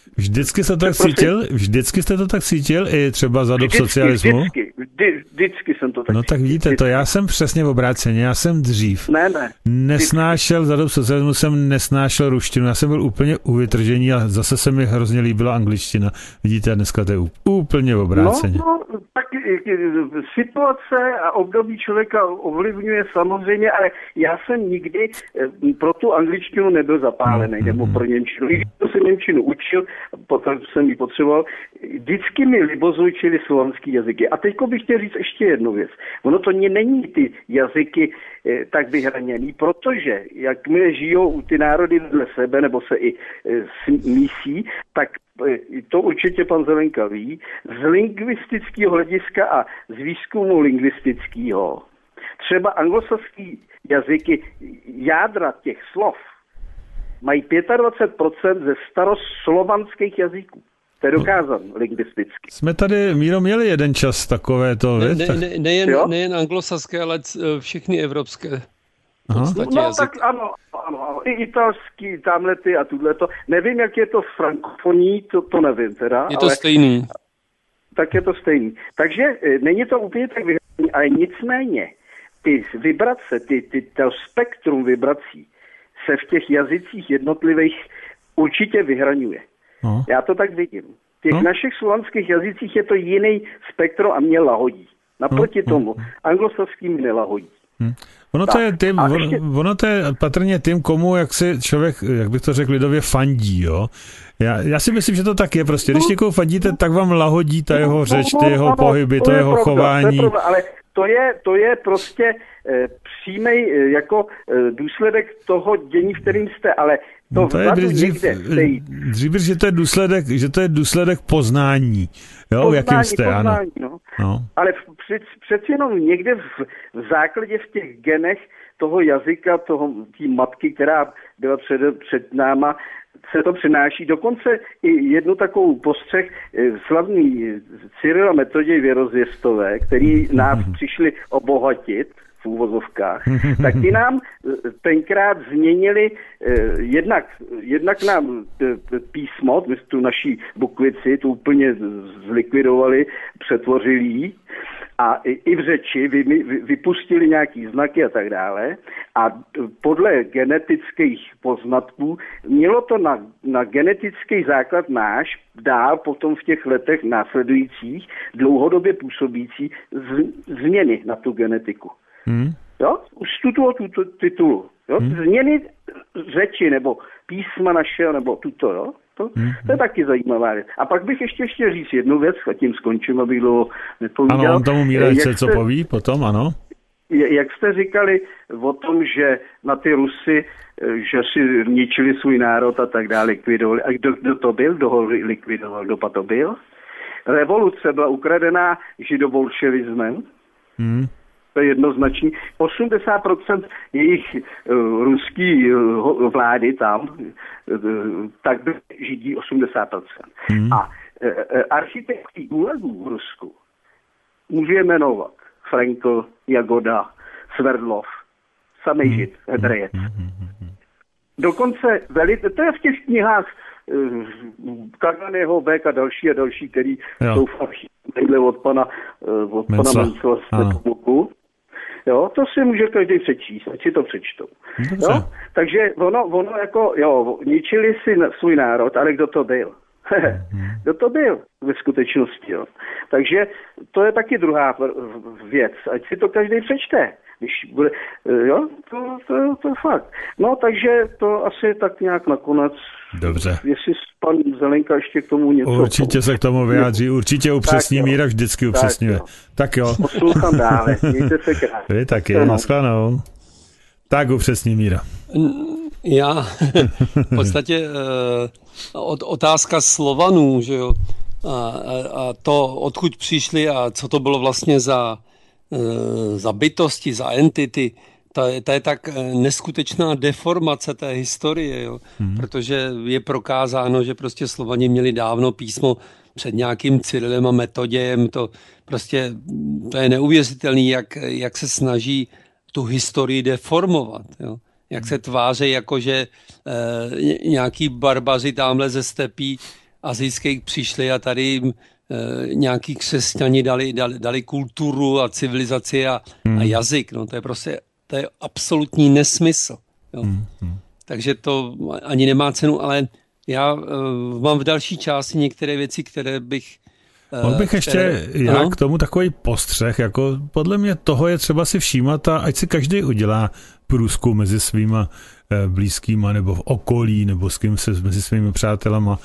Vždycky jste to tak cítil? Vždycky jste to tak cítil i třeba za dob socialismu? Vždycky jsem to tak No tak vidíte, to já jsem přesně v obráceně, já jsem dřív nesnášel, za dob socialismu jsem nesnášel ruštinu, já jsem byl úplně u vytržení a zase se mi hrozně líbila angličtina. Vidíte, dneska to je úplně v obráceně. No, tak situace a období člověka ovlivňuje samozřejmě, ale já jsem nikdy pro tu angličtinu nebyl zapálený, nebo pro němčinu. Když jsem němčinu učil, potom jsem ji potřeboval, vždycky mi libozvučili slovanský jazyky. A teďko bych chtěl říct ještě jednu věc. Ono to není ty jazyky tak vyhraněný, protože jakmile žijou ty národy vedle sebe, nebo se i mísí, tak to určitě pan Zelenka ví, z lingvistického hlediska a z výzkumu lingvistického, třeba anglosaský jazyky, jádra těch slov, mají 25% ze staroslovanských jazyků. To je dokázan lingvisticky. Jsme tady, Míro, měli jeden čas takové to, nejen anglosaské, ale všechny evropské. No jazyk. Tak ano, i italský, tamhlety a tuhleto. Nevím, jak je to v frankofonii, to nevím teda. Je to stejný. Tak je to stejný. Takže není to úplně tak vyhraný, ale nicméně ty vibrace, to spektrum vibrací se v těch jazycích jednotlivých určitě vyhraňuje. No. Já to tak vidím. V těch našich slovanských jazycích je to jiný spektrum a mě lahodí. Naproti tomu anglosaským nelahodí. Ono to je patrně tím, komu, jak si člověk, jak bych to řekl lidově, fandí, jo. Já si myslím, že to tak je prostě. Když někoho fandíte, tak vám lahodí ta jeho řeč, ty jeho pohyby, to jeho chování. Ale to je prostě přímý jako důsledek toho dění, v kterým jste, ale to je dřív, že to je důsledek poznání, jo, jakým jste, poznání, ano. No. Ale přeci jenom někde v základě v těch genech toho jazyka, té matky, která byla před náma, se to přináší. Dokonce i jednu takovou postřeh slavný Cyril a Metoděj Věrozvěstové, který nás přišli obohatit v úvozovkách, tak ty nám tenkrát změnili jednak nám písmo, tu naší bukvici, tu úplně zlikvidovali, přetvořili ji a i v řeči vypustili nějaký znaky a tak dále. A podle genetických poznatků mělo to na genetický základ náš dál potom v těch letech následujících dlouhodobě působící změny na tu genetiku. Jo? Už z toho titulu. Jo? Změny řeči nebo písma našeho nebo tuto, jo? To je taky zajímavá věc. A pak bych ještě chtěl říct jednu věc, a tím skončím, abych dlouho nepovídal. Ano, on tomu Míra co poví potom, ano. Jak jste říkali o tom, že na ty Rusy, že si ničili svůj národ a tak dále, likvidovali. A kdo to byl? Kdo ho likvidoval? Kdo to byl? Revoluce byla ukradená židobolševismem. To je jednoznačný. 80% jejich ruský vlády tam, tak by židí 80%. A architekty úlezů v Rusku můžu jmenovat Frankl, Jagoda, Sverdlov, samej žid, Hebrejec. Dokonce to je v těch knihách Kaganého, Beck a další, který jsou v archivu od pana Mencela z Boku. Jo, to si může každý přečíst, ať si to přečtou. Jo? Takže ono jako, ničili si svůj národ, ale kdo to byl? Kdo to byl ve skutečnosti, jo? Takže to je taky druhá věc, ať si to každý přečte. Když bude, jo, to je fakt. No, takže to asi tak nějak nakonec. Dobře. Jestli pan Zelenka ještě k tomu něco... Určitě se k tomu vyjádří, určitě upřesní, Míra vždycky upřesňuje. Tak jo. Poslouchám dále, mějte se krásně. Vy taky, naschledanou. Tak upřesní, Míra. Já v podstatě otázka Slovanů, že jo, a to, odkud přišli a co to bylo vlastně za bytosti, za entity, to je tak neskutečná deformace té historie, jo? Protože je prokázáno, že prostě Slovani měli dávno písmo před nějakým Cyrilem a Metodějem, to je neuvěřitelný, jak se snaží tu historii deformovat, jo? Jak se tváří, jakože nějaký barbaři tamhle ze stepí asijských přišli a tady jim nějaký křesťani dali kulturu a civilizaci a jazyk. No, to je absolutní nesmysl. Jo. Takže to ani nemá cenu, ale já mám v další části některé věci, které bych... Mohl bych ještě k tomu takový postřeh, jako podle mě toho je třeba si všímat a ať si každý udělá průzkum mezi svýma blízkýma nebo v okolí, nebo s kým se mezi svými přátelama.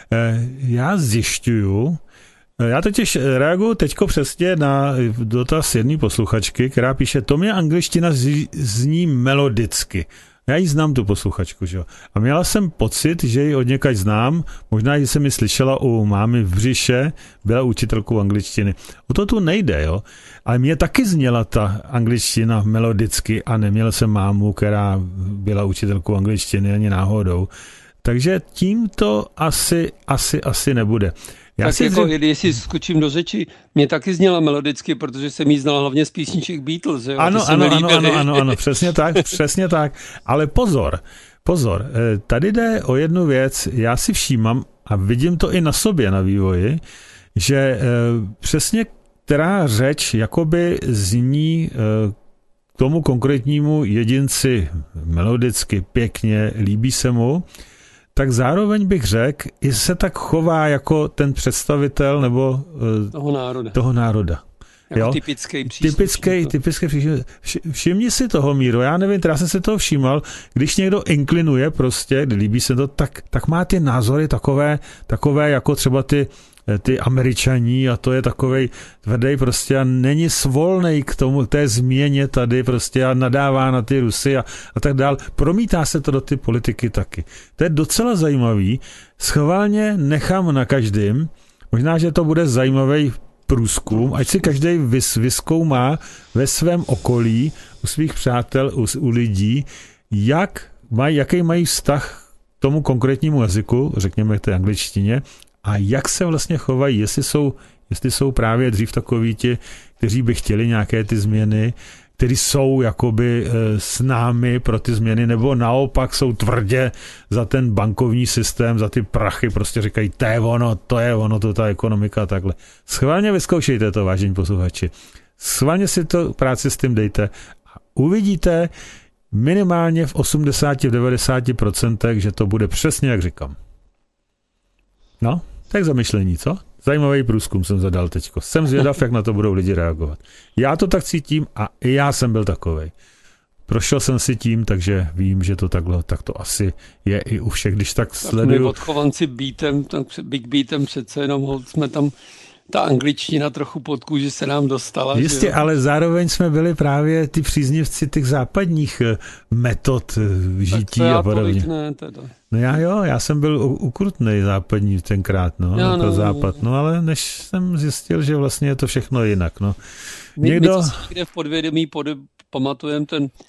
Já zjišťuju, já totiž reaguju teďko přesně na dotaz jedné posluchačky, která píše, to mě angličtina zní melodicky. Já ji znám, tu posluchačku, že jo. A měla jsem pocit, že ji od někaď znám, možná, že jsem ji slyšela u mámy v břiše, byla učitelkou angličtiny. O to tu nejde, jo. Ale mě taky zněla ta angličtina melodicky a neměl jsem mámu, která byla učitelkou angličtiny ani náhodou. Takže tím to asi nebude. Já tak jako, jestli skočím do řeči, mě taky zněla melodicky, protože jsem jí znal hlavně z písniček Beatles. Jo? Ano, přesně tak. Ale pozor, tady jde o jednu věc, já si všímám a vidím to i na sobě na vývoji, že přesně která řeč jakoby zní tomu konkrétnímu jedinci melodicky, pěkně, líbí se mu, tak zároveň bych řekl, i se tak chová jako ten představitel nebo toho národa. Jako jo? Typický příslušník. Všimni si toho, Míro, já nevím, já jsem si toho všímal, když někdo inklinuje prostě, líbí se to, tak má ty názory takové jako třeba ty Američaní a to je takovej tvrdý prostě a není svolnej k tomu, té změně tady prostě a nadává na ty Rusy a tak dál. Promítá se to do ty politiky taky. To je docela zajímavý. Schválně nechám na každém, možná, že to bude zajímavý průzkum, ať si každý vyzkoumá ve svém okolí, u svých přátel, u lidí, jaký mají vztah k tomu konkrétnímu jazyku, řekněme k té angličtině, a jak se vlastně chovají, jestli jsou právě dřív takoví ti, kteří by chtěli nějaké ty změny, kteří jsou jakoby s námi pro ty změny, nebo naopak jsou tvrdě za ten bankovní systém, za ty prachy, prostě říkají, to je ono, to ta ekonomika a takhle. Schválně vyzkoušejte to, vážení posluchači. Schválně si to práci s tím dejte a uvidíte minimálně v 80-90%, že to bude přesně, jak říkám. No, tak zamyšlení, co? Zajímavý průzkum jsem zadal teďko. Jsem zvědav, jak na to budou lidi reagovat. Já to tak cítím a i já jsem byl takovej. Prošel jsem si tím, takže vím, že to takhle, tak to asi je i u všech, když tak sleduju. My odchovanci Big Beatem přece jenom jsme tam, ta angličtina trochu pod kůži se nám dostala. Jistě, ale zároveň jsme byli právě ty příznivci těch západních metod žití a podobně. No já jsem byl ukrutnej západní tenkrát, západ, ale než jsem zjistil, že vlastně je to všechno jinak, no. My někde v podvědomí pamatujeme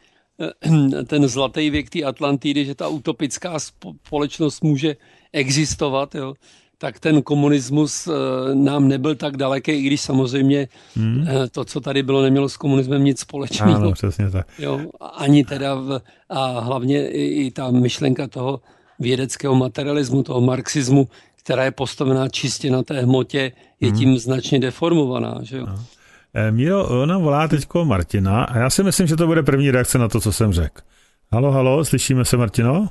ten zlatý věk té Atlantidy, že ta utopická společnost může existovat, jo. Tak ten komunismus nám nebyl tak daleký, i když samozřejmě to, co tady bylo, nemělo s komunismem nic společného. Ano, přesně tak. Jo, ani teda a hlavně i ta myšlenka toho vědeckého materialismu, toho marxismu, která je postavená čistě na té hmotě, je tím značně deformovaná. Že jo? No. Míro, ona volá teďko Martina a já si myslím, že to bude první reakce na to, co jsem řekl. Halo, slyšíme se, Martino?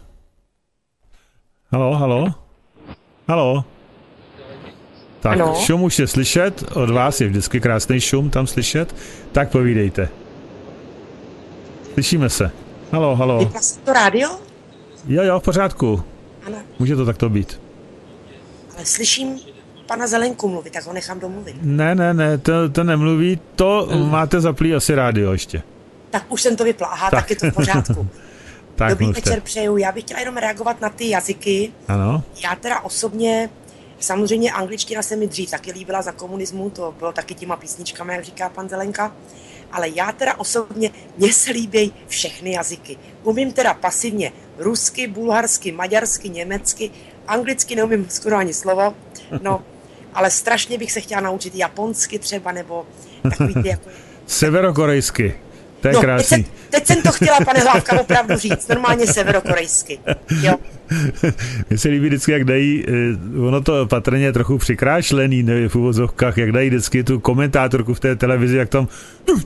Halo? Tak, ano. Šum už je slyšet, od vás je vždycky krásný šum tam slyšet, tak povídejte. Slyšíme se. Halo. Vypla to rádio? Jo, v pořádku. Ano. Může to takto být. Ale slyším pana Zelenku mluvit, tak ho nechám domluvit. Ne, to nemluví, to máte zaplý asi rádio ještě. Tak už jsem to vypla, tak je to v pořádku. Tak Dobrý mluvte. večer přeju, já bych chtěla jenom reagovat na ty jazyky. Ano. Já teda osobně, samozřejmě angličtina se mi dřív taky líbila za komunismu, to bylo taky těma písničkami, jak říká pan Zelenka, ale já teda osobně, mně se líbí všechny jazyky. Umím teda pasivně rusky, bulharsky, maďarsky, německy, anglicky neumím skoro ani slovo, ale strašně bych se chtěla naučit japonsky třeba, nebo takový ty jako... Severokorejsky. To je krásný. Teď jsem to chtěla, pane Hlávka, opravdu říct, normálně severokorejsky. Jo. Mně se líbí vždycky, jak dají, ono to patrně trochu přikrášlený, nevím, v uvozovkách, jak dají vždycky tu komentátorku v té televizi, jak tam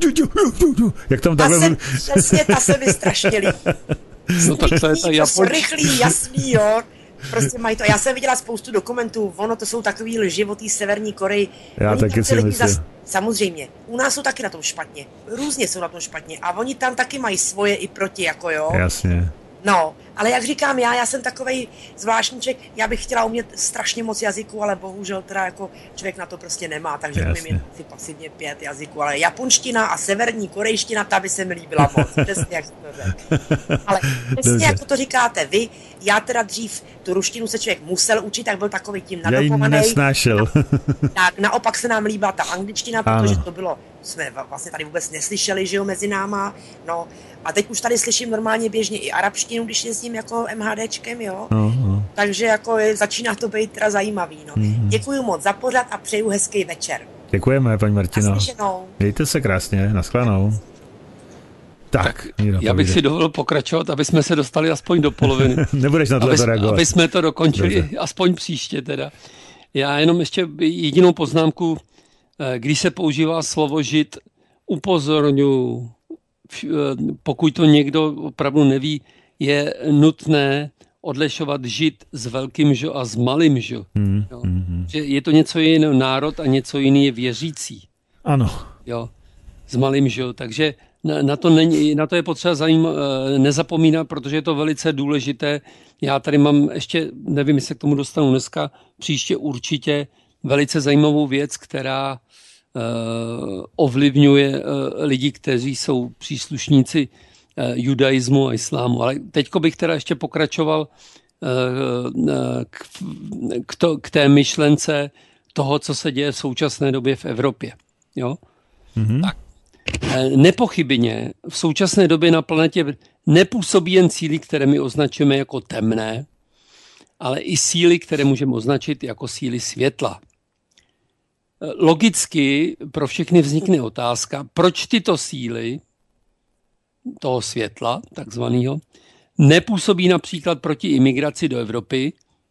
takhle... Přesně, ta se mi strašně líbí. No tak to je ta Japončina. Rychlý, jasný, jo. Prostě mají to. Já jsem viděla spoustu dokumentů, ono to jsou takový lži o té Severní Koreji. Já taky si myslím. Samozřejmě, u nás jsou taky na tom špatně. Různě jsou na tom špatně. A oni tam taky mají svoje i proti, jako jo. Jasně. No, ale jak říkám já jsem takovej zvláštníček, já bych chtěla umět strašně moc jazyků, ale bohužel teda jako člověk na to prostě nemá, takže umím jen si pasivně 5 jazyků, ale japonština a severní korejština, ta by se mi líbila moc, přesně jak to řekl. Ale přesně jako to říkáte vy, já teda dřív tu ruštinu se člověk musel učit, tak byl takový tím nadopovaný. Já ji nesnášel. Naopak se nám líbila ta angličtina, protože to bylo, jsme vlastně tady vůbec neslyšeli, že jo, mezi náma, no. A teď už tady slyším normálně běžně i arabštinu, když jezdím jako MHDčkem, jo. Takže jako začíná to být teda zajímavý, no. Děkuju moc za pořad a přeju hezký večer. Děkujeme, paní Martino. Naslyšenou. Mějte se krásně, nashledanou. Tak já bych si dovolil pokračovat, aby jsme se dostali aspoň do poloviny. Nebudeš na to reagovat. Aby jsme to dokončili. Dobře. Aspoň příště teda. Já jenom ještě jedinou poznámku, když se používá slovo žid, upozorňuji, pokud to někdo opravdu neví, je nutné odlišovat žid s velkým žo a s malým žo. Že je to něco jiného národ a něco jiný je věřící. Ano. Jo, s malým žo. Takže na to je potřeba nezapomínat, protože je to velice důležité. Já tady mám ještě, nevím, jestli k tomu dostanu dneska, příště určitě velice zajímavou věc, která ovlivňuje lidi, kteří jsou příslušníci judaismu a islámu. Ale teďko bych teda ještě pokračoval k té myšlence toho, co se děje v současné době v Evropě. Jo? Tak. Nepochybně v současné době na planetě nepůsobí jen síly, které my označujeme jako temné, ale i síly, které můžeme označit jako síly světla. Logicky pro všechny vznikne otázka, proč tyto síly toho světla, takzvaného, nepůsobí například proti imigraci do Evropy.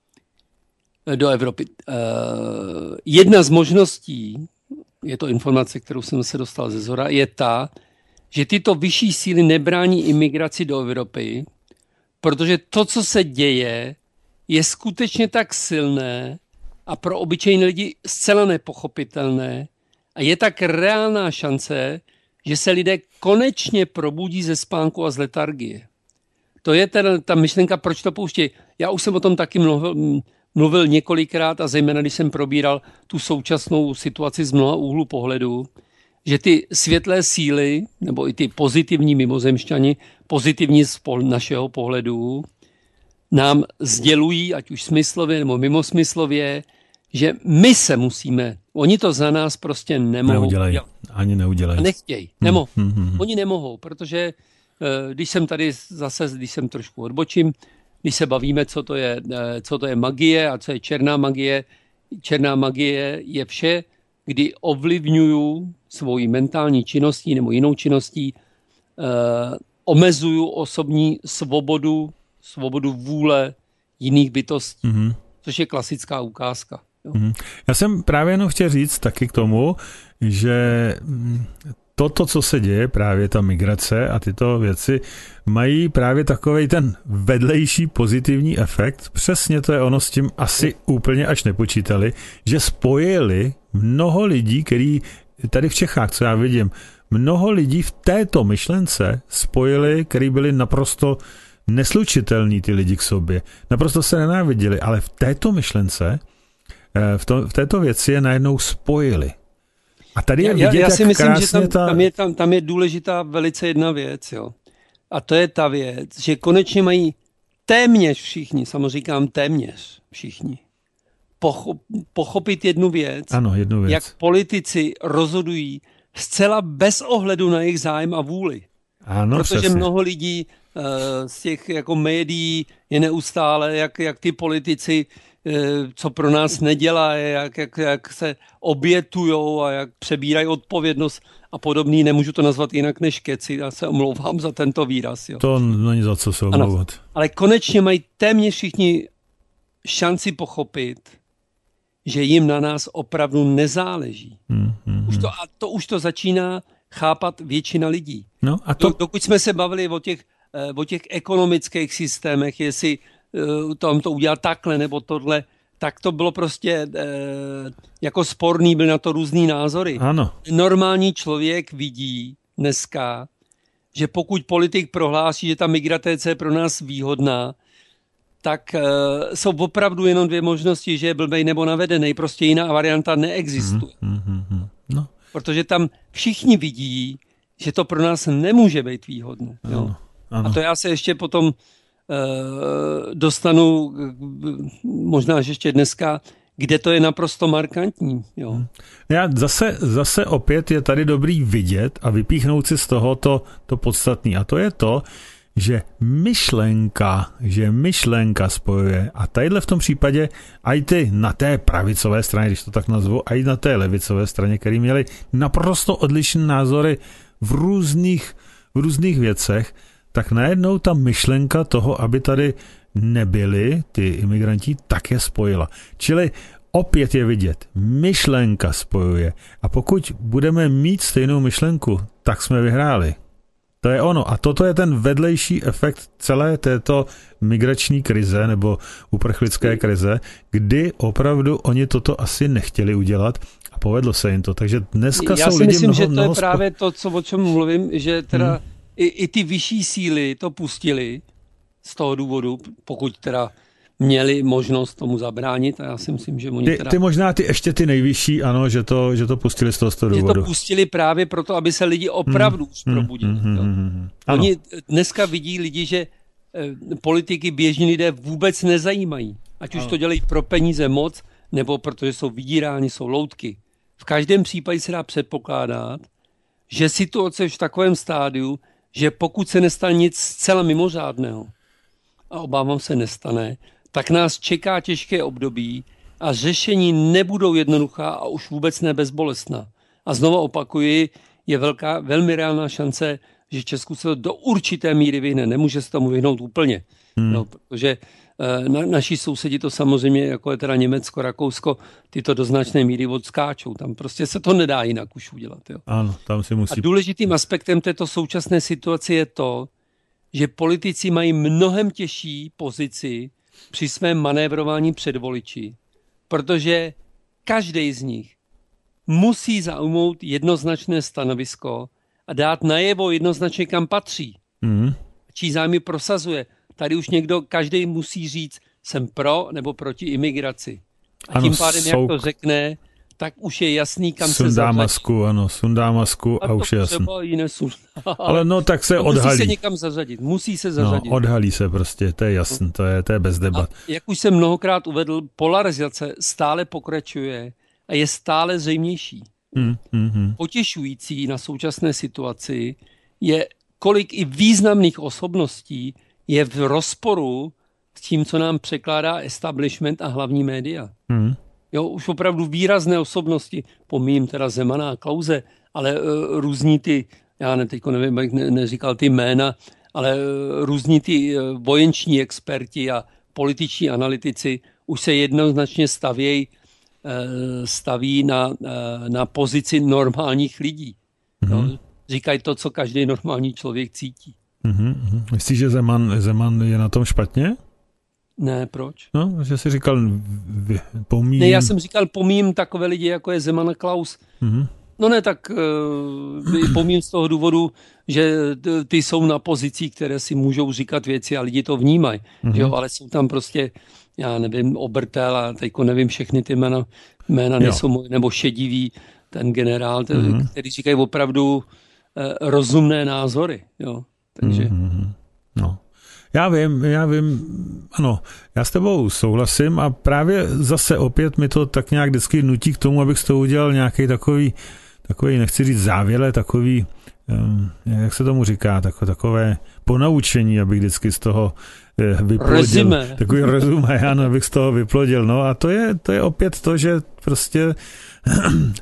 Jedna z možností, je to informace, kterou jsem se dostal ze zhora, je ta, že tyto vyšší síly nebrání imigraci do Evropy, protože to, co se děje, je skutečně tak silné a pro obyčejné lidi zcela nepochopitelné a je tak reálná šance, že se lidé konečně probudí ze spánku a z letargie. To je teda ta myšlenka, proč to pouštějí. Já už jsem o tom taky mluvil několikrát a zejména, když jsem probíral tu současnou situaci z mnoha úhlů pohledu, že ty světlé síly, nebo i ty pozitivní mimozemšťani, pozitivní z našeho pohledu, nám sdělují, ať už smyslově nebo mimosmyslově, že my se musíme, oni to za nás prostě nemohou. Ani neudělají. Nechtějí, nemohou. Oni nemohou, protože když jsem tady zase, když jsem trošku odbočím, když se bavíme, co to je magie a co je černá magie. Černá magie je vše, kdy ovlivňuju svoji mentální činností nebo jinou činností, omezuju osobní svobodu vůle jiných bytostí, což je klasická ukázka. Jo. Já jsem právě jenom chtěl říct taky k tomu, že toto, co se děje, právě ta migrace a tyto věci, mají právě takovej ten vedlejší pozitivní efekt. Přesně to je ono, s tím asi úplně až nepočítali, že spojili mnoho lidí, který tady v Čechách, co já vidím, mnoho lidí v této myšlence spojili, který byli naprosto neslučitelní ty lidi k sobě. Naprosto se nenáviděli, ale v této myšlence, v této věci je najednou spojili. A tady je vidět, já si jak myslím, že tam je důležitá velice jedna věc. Jo. A to je ta věc, že konečně mají téměř všichni, samozřejmě říkám téměř všichni, pochopit jednu věc, jak politici rozhodují zcela bez ohledu na jejich zájem a vůli. Ano, protože přesně. Mnoho lidí z těch jako médií je neustále, jak ty politici, co pro nás nedělají, jak se obětujou a jak přebírají odpovědnost. a podobný, nemůžu to nazvat jinak než keci, já se omlouvám za tento výraz. Jo. To není za co se omlouvat. Ale konečně mají téměř všichni šanci pochopit, že jim na nás opravdu nezáleží. Už to začíná chápat většina lidí. No a dokud jsme se bavili o těch ekonomických systémech, jestli tam to udělat takhle nebo tohle, tak to bylo prostě jako sporný, byly na to různý názory. Ano. Normální člověk vidí dneska, že pokud politik prohlásí, že ta migrace je pro nás výhodná, tak jsou opravdu jenom dvě možnosti, že je blbej nebo navedený. Prostě jiná varianta neexistuje. No. Protože tam všichni vidí, že to pro nás nemůže být výhodné. Jo? Ano. A to já se ještě potom dostanu, možná že ještě dneska, kde to je naprosto markantní. Jo? Já zase opět je tady dobrý vidět a vypíchnout si z toho to podstatné. A to je to, že myšlenka spojuje. A tadyhle v tom případě aj ty na té pravicové straně, když to tak nazvu, aj na té levicové straně, který měli naprosto odlišné názory v různých věcech, tak najednou ta myšlenka toho, aby tady nebyli ty imigranti, tak je spojila. Čili opět je vidět, myšlenka spojuje. A pokud budeme mít stejnou myšlenku, tak jsme vyhráli. To je ono. A toto je ten vedlejší efekt celé této migrační krize nebo uprchlické krize, kdy opravdu oni toto asi nechtěli udělat a povedlo se jim to. Takže dneska já jsou si lidi myslím, že to mnoho je právě to, o čem mluvím, že teda i ty vyšší síly to pustili z toho důvodu, pokud teda měli možnost tomu zabránit a já si myslím, že oni ty možná ještě ty nejvyšší, ano, že to pustili z toho důvodu. Že to pustili právě proto, aby se lidi opravdu už probudili. Oni dneska vidí lidi, že politiky běžní lidé vůbec nezajímají. Ať už to dělají pro peníze moc, nebo protože jsou vydíráni, jsou loutky. V každém případě se dá předpokládat, že situace je v takovém stádiu, že pokud se nestane nic zcela mimořádného, a obávám se nestane, tak nás čeká těžké období a řešení nebudou jednoduchá a už vůbec ne bezbolestná. A znovu opakuji, je velmi reálná šance, že Česku se to do určité míry vyhne. Nemůže se tomu vyhnout úplně. No, protože naši sousedi to samozřejmě, jako je teda Německo, Rakousko, tyto do značné míry odskáčou. Tam prostě se to nedá jinak už udělat. Jo. Ano, tam si musí... A důležitým aspektem této současné situace je to, že politici mají mnohem těžší pozici při svém manévrování před voliči, protože každý z nich musí zaujmout jednoznačné stanovisko a dát najevo jednoznačně, kam patří. Čí zájmy prosazuje. Tady už každý musí říct, jsem pro nebo proti imigraci. A tím pádem, jak to řekne, tak už je jasný, kam se zařadí. Sundá masku a už je jasný. Třeba ji nesundá. Ale no tak se odhalí. Musí se někam zařadit. Musí se zařadit. No, odhalí se prostě, to je jasný, to je bez debat. A jak už jsem mnohokrát uvedl, polarizace stále pokračuje a je stále zřejmější. Potěšující na současné situaci je, kolik i významných osobností je v rozporu s tím, co nám překládá establishment a hlavní média. Jo, už opravdu výrazné osobnosti, pomíjím teda Zemana a Klause, ale různí ty, já teďko nevím, jak neříkal ty jména, ale různí ty vojenční experti a političní analytici už se jednoznačně staví na pozici normálních lidí. Jo, říkají to, co každý normální člověk cítí. Myslíš, že Zeman je na tom špatně? Ne, proč? No, že jsi říkal pomíjím. Ne, já jsem říkal pomíjím takové lidi, jako je Zeman a Klaus. No ne, tak pomíjím z toho důvodu, že ty jsou na pozicích, které si můžou říkat věci a lidi to vnímají. Jo, ale jsou tam prostě, já nevím, Obertel a teďko nevím všechny ty jména nejsou moje, nebo Šedivý, ten generál, který říkají opravdu rozumné názory. Jo, takže... No. Já vím, ano, já s tebou souhlasím a právě zase opět mi to tak nějak vždycky nutí k tomu, abych z toho udělal nějaký takový, nechci říct závěle, takový, jak se tomu říká, takové ponaučení, abych vždycky z toho vyplodil. Takový rezumé, ano, abych z toho vyplodil. No a to je opět to, že prostě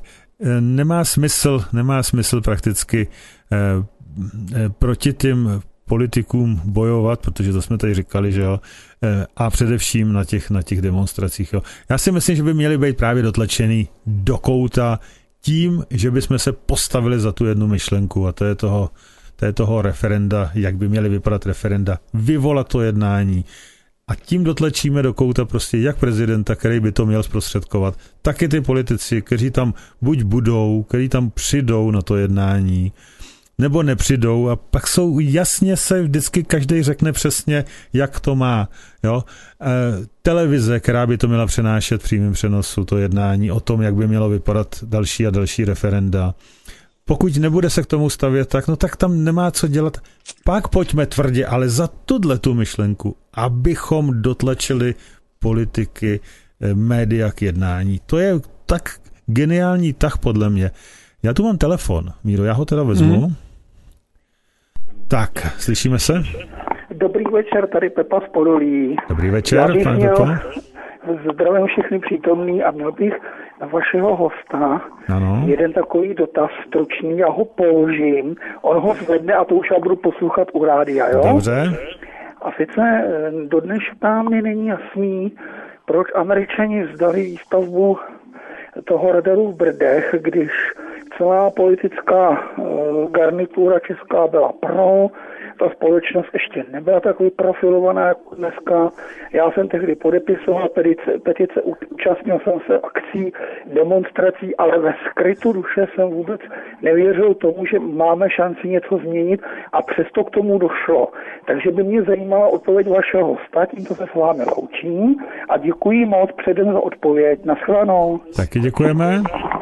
nemá smysl prakticky proti těm politikům bojovat, protože to jsme tady říkali, že jo, a především na těch demonstracích. Jo. Já si myslím, že by měli být právě dotlačený do kouta tím, že bychom se postavili za tu jednu myšlenku a to je toho referenda, jak by měly vypadat referenda, vyvolat to jednání. A tím dotlačíme do kouta prostě jak prezidenta, který by to měl zprostředkovat, tak i ty politici, kteří tam buď budou, kteří tam přijdou na to jednání, nebo nepřijdou a pak jsou jasně se vždycky každý řekne přesně, jak to má. Jo? Televize, která by to měla přenášet v přímém přenosu, to jednání o tom, jak by mělo vypadat další a další referenda. Pokud nebude se k tomu stavět, tak tam nemá co dělat. Pak pojďme tvrdě, ale za tu myšlenku, abychom dotlačili politiky, média k jednání. To je tak geniální tah podle mě. Já tu mám telefon, Míro, já ho teda vezmu. Tak, slyšíme se? Dobrý večer, tady Pepa z Podolí. Dobrý večer, pan Pepa. Zdravím všechny přítomný a měl bych na vašeho hosta jeden takový dotaz stručný, já ho položím, on ho zvedne a to už já budu poslouchat u rádia, jo? Dobře. A sice do dneška mi není jasný, proč Američani vzdali výstavbu toho radaru v Brdech, když celá politická garnitura česká byla pro, ta společnost ještě nebyla takový profilovaná jako dneska. Já jsem tehdy podepisoval petice, účastnil jsem se akcí, demonstrací, ale ve skrytu duše jsem vůbec nevěřil tomu, že máme šanci něco změnit a přesto k tomu došlo. Takže by mě zajímala odpověď vašeho hosta, tímto se s vámi loučím a děkuji moc předem za odpověď. Naschledanou. Taky děkujeme.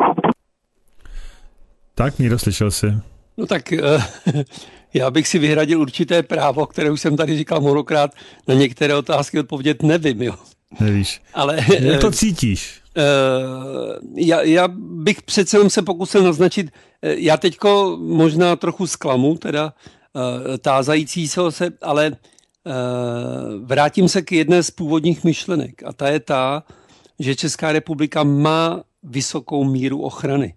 Tak, Míro, slyšel jsi? No tak já bych si vyhradil určité právo, které už jsem tady říkal mnohokrát, na některé otázky odpovědět nevím, jo. Nevíš. Ale jak to cítíš? Já bych přece jenom se pokusil naznačit, já teďko možná trochu zklamu, teda tázající se, ale vrátím se k jedné z původních myšlenek a ta je ta, že Česká republika má vysokou míru ochrany.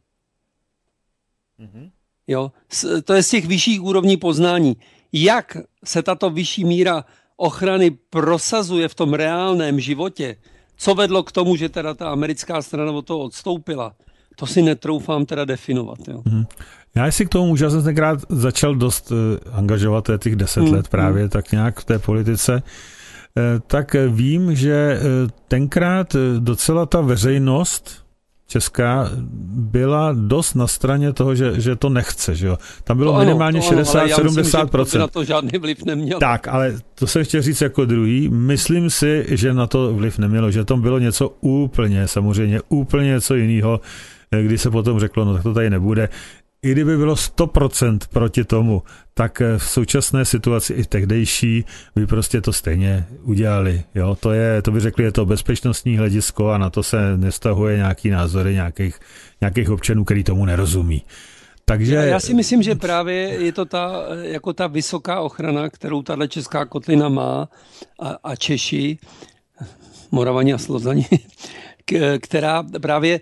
Jo, to je z těch vyšších úrovní poznání. Jak se tato vyšší míra ochrany prosazuje v tom reálném životě, co vedlo k tomu, že teda ta americká strana od toho odstoupila, to si netroufám teda definovat. Jo. Já si k tomu můžu, já jsem tenkrát začal dost angažovat těch 10 let právě tak nějak v té politice, tak vím, že tenkrát docela ta veřejnost česká byla dost na straně toho, že to nechce, že jo. Tam bylo minimálně 60-70%. Na to žádný vliv neměl. Tak, ale to jsem chtěl říct jako druhý. Myslím si, že na to vliv nemělo, že tam bylo něco samozřejmě úplně něco jiného, kdy se potom řeklo, no tak to tady nebude. I kdyby bylo 100% proti tomu, tak v současné situaci i tehdejší by prostě to stejně udělali. Jo? To by řekli, je to bezpečnostní hledisko a na to se nevztahuje nějaký názory nějakých občanů, který tomu nerozumí. Takže... Já si myslím, že právě je to ta vysoká ochrana, kterou tahle česká kotlina má a Češi, Moravani a Slozani, která právě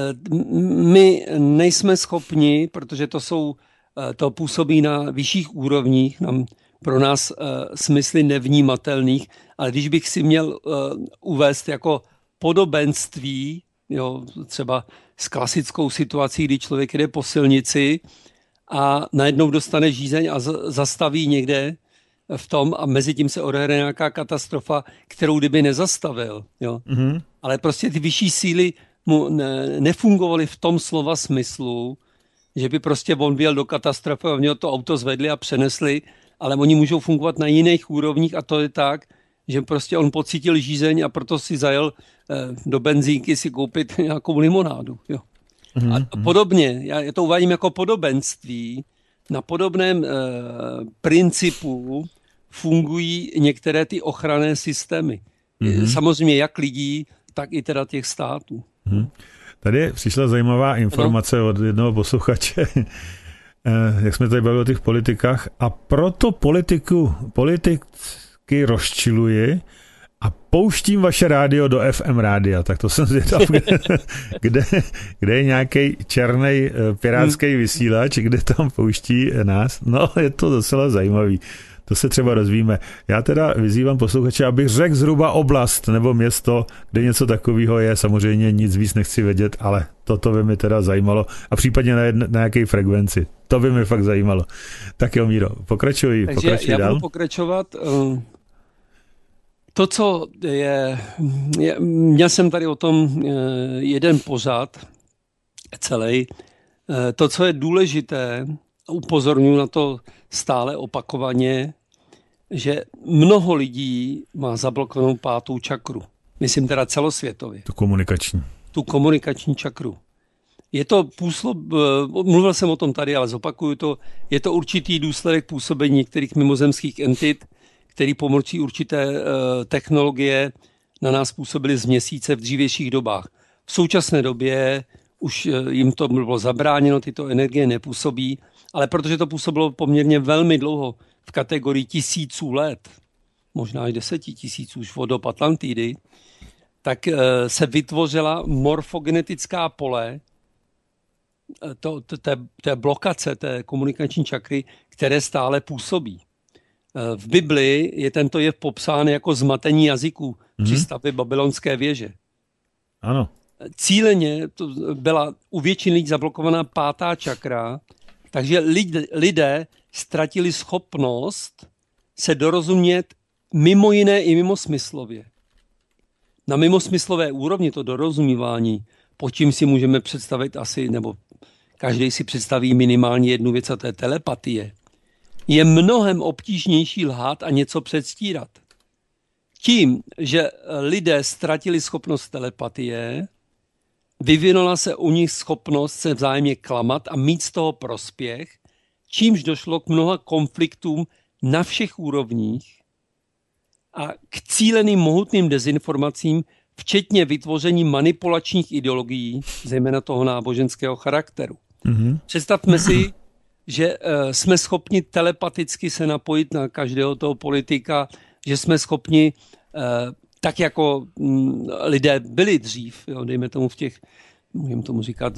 my nejsme schopni, protože to působí na vyšších úrovních, pro nás smysly nevnímatelných, ale když bych si měl uvést jako podobenství, jo, třeba s klasickou situací, kdy člověk jde po silnici a najednou dostane žízeň a zastaví někde v tom a mezi tím se odehraje nějaká katastrofa, kterou kdyby nezastavil. Jo. Mm-hmm. Ale prostě ty vyšší síly mu nefungovaly v tom slova smyslu, že by prostě on vyjel do katastrofy a v něho to auto zvedli a přenesli, ale oni můžou fungovat na jiných úrovních a to je tak, že prostě on pocítil žízeň a proto si zajel do benzínky si koupit nějakou limonádu. Jo. Mm-hmm. A podobně, já to uvádím jako podobenství, na podobném principu fungují některé ty ochranné systémy. Mm-hmm. Samozřejmě jak lidí, tak i teda těch států. Mm-hmm. Tady přišla zajímavá informace od jednoho posluchače, jak jsme tady bavili o těch politikách, a proto politiky rozčiluji, A pouštím vaše rádio do FM rádia, tak to jsem zvědav, kde je nějaký černý pirátský vysílač, kde tam pouští nás. No, je to docela zajímavý. To se třeba rozvíme. Já teda vyzývám posluchače, abych řekl zhruba oblast nebo město, kde něco takového je. Samozřejmě nic víc nechci vědět, ale toto by mi teda zajímalo. A případně na jaké frekvenci. To by mi fakt zajímalo. Tak jo, Míro, pokračuj já dál. budu pokračovat. To, co měl jsem tady o tom jeden pořad celý. To, co je důležité, upozorňuji na to stále opakovaně, že mnoho lidí má zablokovanou 5. čakru. Myslím teda celosvětově. Tu komunikační čakru. Je to mluvil jsem o tom tady, ale zopakuju to, je to určitý důsledek působení některých mimozemských entit, který pomocí určité technologie na nás působily z měsíce v dřívějších dobách. V současné době už jim to bylo zabráněno, tyto energie nepůsobí, ale protože to působilo poměrně velmi dlouho v kategorii tisíců let, možná i 10 000 už od dob Atlantidy, tak se vytvořila morfogenetická pole té blokace, té komunikační čakry, které stále působí. V Bibli je tento jev popsán jako zmatení jazyků při stavbě babylonské věže. Ano. Cíleně to byla u většiny lidí zablokovaná 5. čakra, takže lidé ztratili schopnost se dorozumět mimo jiné i mimosmyslově. Na mimosmyslové úrovni to dorozumívání, pod čím si můžeme představit asi, nebo každý si představí minimálně jednu věc, a to je telepatie, je mnohem obtížnější lhát a něco předstírat. Tím, že lidé ztratili schopnost telepatie, vyvinula se u nich schopnost se vzájemně klamat a mít z toho prospěch, čímž došlo k mnoha konfliktům na všech úrovních a k cíleným mohutným dezinformacím, včetně vytvoření manipulačních ideologií, zejména toho náboženského charakteru. Představme si, že jsme schopni telepaticky se napojit na každého toho politika, že jsme schopni, tak jako lidé byli dřív, jo, dejme tomu v těch, můžeme tomu říkat,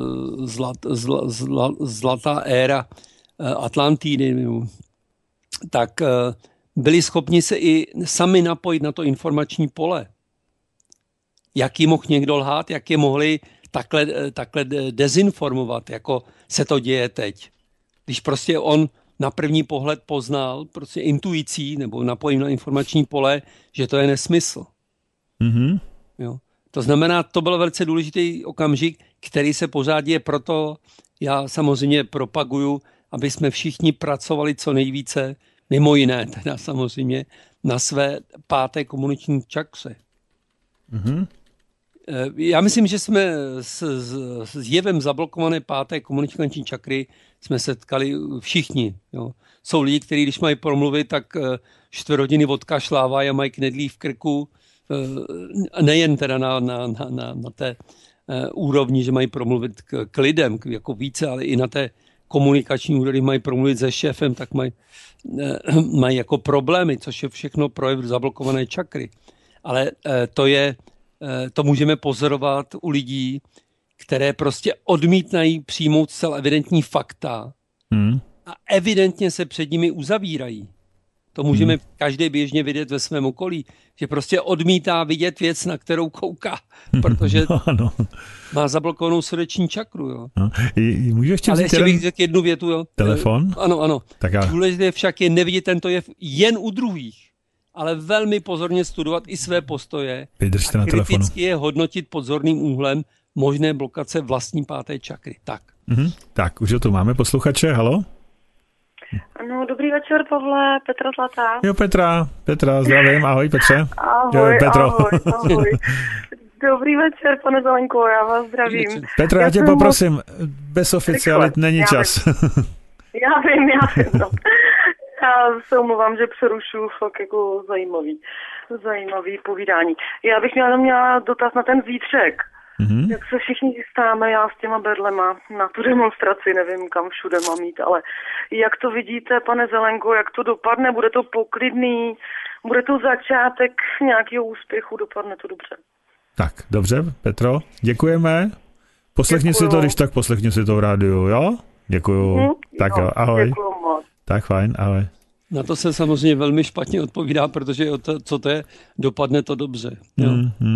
zlatá éra Atlantidy, tak byli schopni se i sami napojit na to informační pole. Jak ji mohl někdo lhát, jak je mohli takhle dezinformovat, jako se to děje teď. Když prostě on na první pohled poznal prostě intuicí nebo napojím na informační pole, že to je nesmysl. Jo. To znamená, to byl velice důležitý okamžik, který se pořád děje, proto já samozřejmě propaguju, aby jsme všichni pracovali co nejvíce, mimo jiné teda samozřejmě, na své 5. komunikační čakře. Já myslím, že jsme s jevem zablokované 5. komunikační čakry jsme setkali všichni. Jo. Jsou lidi, kteří když mají promluvit, tak 4 hodiny odkašlávají a mají knedlí v krku. Nejen teda na té úrovni, že mají promluvit k lidem, jako více, ale i na té komunikační úrovni mají promluvit se šéfem, tak mají jako problémy, což je všechno projev zablokované čakry. Ale to můžeme pozorovat u lidí, které prostě odmítají přijmout zcela evidentní fakta a evidentně se před nimi uzavírají. To můžeme každý běžně vidět ve svém okolí, že prostě odmítá vidět věc, na kterou kouká, protože má zablokovanou srdeční čakru. Jo. Můžu ještě ale ještě bych řekl jednu větu. Jo. Telefon? Ano. Důležité však je nevidět tento jev jen u druhých, ale velmi pozorně studovat i své postoje a kriticky je hodnotit pod zorným úhlem možné blokace vlastní 5. čakry. Tak. Tak, už to máme posluchače, halo? Ano, dobrý večer, Pavle, Petra Zlatá. Jo, Petra, zdravím, ahoj Petře. Ahoj, ahoj. Dobrý večer, pane Zelenko, já vás zdravím. Petra, já tě poprosím, bez oficialit není čas. Já vím, no. Já se omlouvám, že přerušu, fakt jako zajímavý povídání. Já bych měla dotaz na ten zítřek. Jak se všichni chystáme, já s těma berlema na tu demonstraci, nevím, kam všude mám jít, ale jak to vidíte, pane Zelenko, jak to dopadne? Bude to poklidný? bude to začátek nějakého úspěchu, dopadne to dobře. Tak, dobře, Petro, děkujeme. Poslechni si to, když tak poslechni si to v rádiu, jo? Děkuju. Tak jo, ahoj. Děkuju moc. Tak fajn, ahoj. Na to se samozřejmě velmi špatně odpovídá, protože co to je, dopadne to dobře. Jo.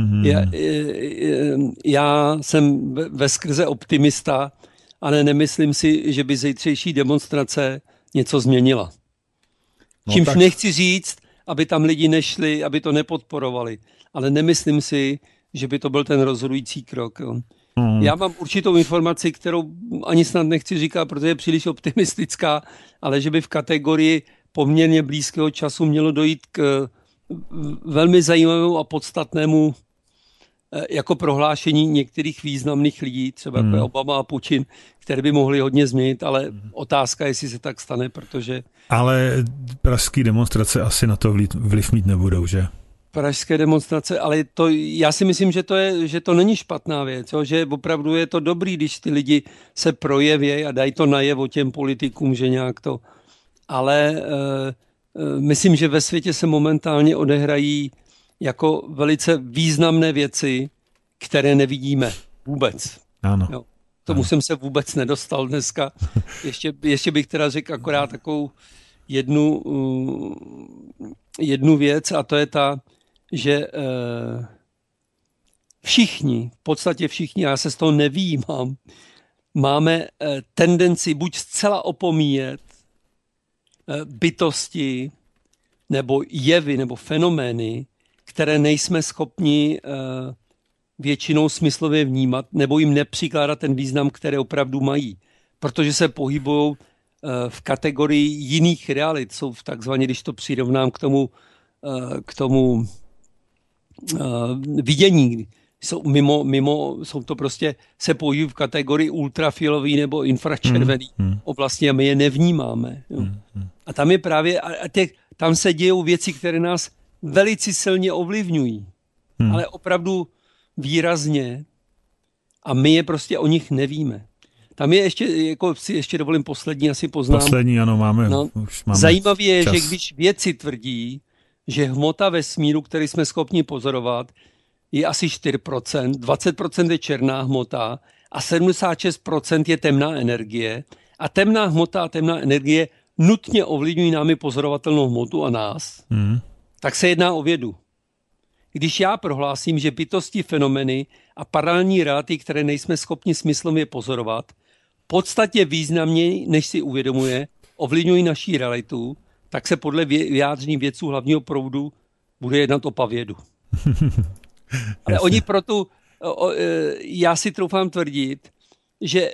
Já jsem veskrze optimista, ale nemyslím si, že by zítřejší demonstrace něco změnila. Čímž nechci říct, aby tam lidi nešli, aby to nepodporovali, ale nemyslím si, že by to byl ten rozhodující krok. Jo. Já mám určitou informaci, kterou ani snad nechci říkat, protože je příliš optimistická, ale že by v kategorii poměrně blízkého času mělo dojít k velmi zajímavému a podstatnému jako prohlášení některých významných lidí, třeba jako Obama a Putin, které by mohly hodně změnit, ale otázka, jestli se tak stane, protože... Ale pražské demonstrace asi na to vliv mít nebudou, že? Pražské demonstrace, ale já si myslím, že to není špatná věc, jo? Že opravdu je to dobrý, když ty lidi se projeví a dají to najevo těm politikům, že nějak to... Ale myslím, že ve světě se momentálně odehrají jako velice významné věci, které nevidíme vůbec. Ano. Jo. Tomu jsem se vůbec nedostal dneska. Ještě bych teda řekl akorát takovou jednu věc, a to je ta, že všichni, v podstatě všichni, já se z toho nevyjímám, máme tendenci buď zcela opomíjet bytosti nebo jevy nebo fenomény, které nejsme schopni většinou smyslově vnímat nebo jim nepřikládat ten význam, který opravdu mají. Protože se pohybují v kategorii jiných realit. Jsou takzvaně, když to přirovnám k tomu vidění, jsou jsou to prostě, se pohybují v kategorii ultrafialový nebo infračervený oblasti a my je nevnímáme. Jo. A tam je právě, tam se dějou věci, které nás velice silně ovlivňují, ale opravdu výrazně a my je prostě o nich nevíme. Tam je ještě dovolím poslední asi poznám. Poslední, ano, máme. Už máme zajímavé je, čas. že když vědci tvrdí, že hmota vesmíru, který jsme schopni pozorovat, je asi 4%, 20% je černá hmota a 76% je temná energie. A temná hmota a temná energie nutně ovlivňují námi pozorovatelnou hmotu a nás. Tak se jedná o vědu. Když já prohlásím, že bytosti, fenomeny a paralelní reality, které nejsme schopni smyslově pozorovat, podstatně významněji, než si uvědomuje, ovlivňují naší realitu, tak se podle vyjádření vědců hlavního proudu bude jednat o pavědu. Ale oni já si troufám tvrdit, že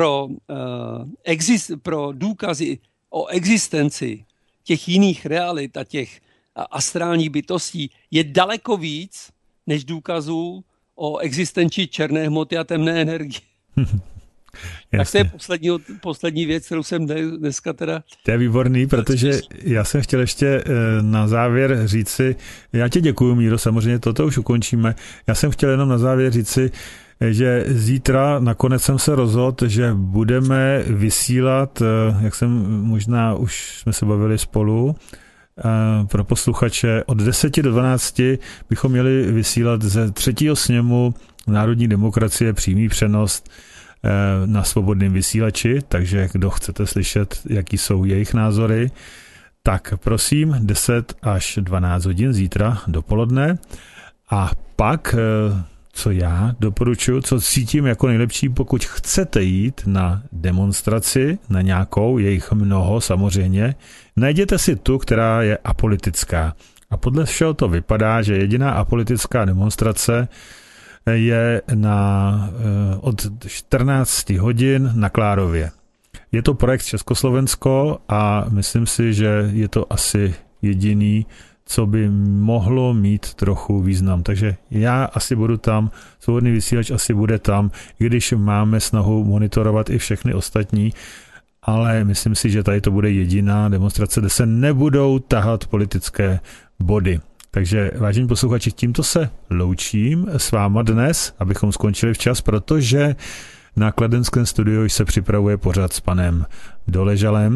pro důkazy o existenci těch jiných realit a těch astrálních bytostí je daleko víc, než důkazů o existenci černé hmoty a temné energie. Tak to je poslední věc, kterou jsem dneska teda... To je výborný, protože já jsem chtěl ještě na závěr říci, já ti děkuju, Míro, samozřejmě toto už ukončíme, já jsem chtěl jenom na závěr říci, že zítra nakonec jsem se rozhodl, že budeme vysílat, jak jsem možná už jsme se bavili spolu, pro posluchače od 10 do 12 bychom měli vysílat ze 3. sněmu Národní demokracie přímý přenos na svobodném vysílači, takže kdo chcete slyšet, jaký jsou jejich názory, tak prosím 10 až 12 hodin zítra dopoledne a pak, co já doporučuji, co cítím jako nejlepší, pokud chcete jít na demonstraci, na nějakou, je jich mnoho samozřejmě, najděte si tu, která je apolitická. A podle všeho to vypadá, že jediná apolitická demonstrace je od 14 hodin na Klárově. Je to projekt Československo a myslím si, že je to asi jediný, co by mohlo mít trochu význam. Takže já asi budu tam, svobodný vysílač asi bude tam, i když máme snahu monitorovat i všechny ostatní, ale myslím si, že tady to bude jediná demonstrace, kde se nebudou tahat politické body. Takže, vážení posluchači, tímto se loučím s váma dnes, abychom skončili včas, protože na kladenském studiu se připravuje pořad s panem Doležalem,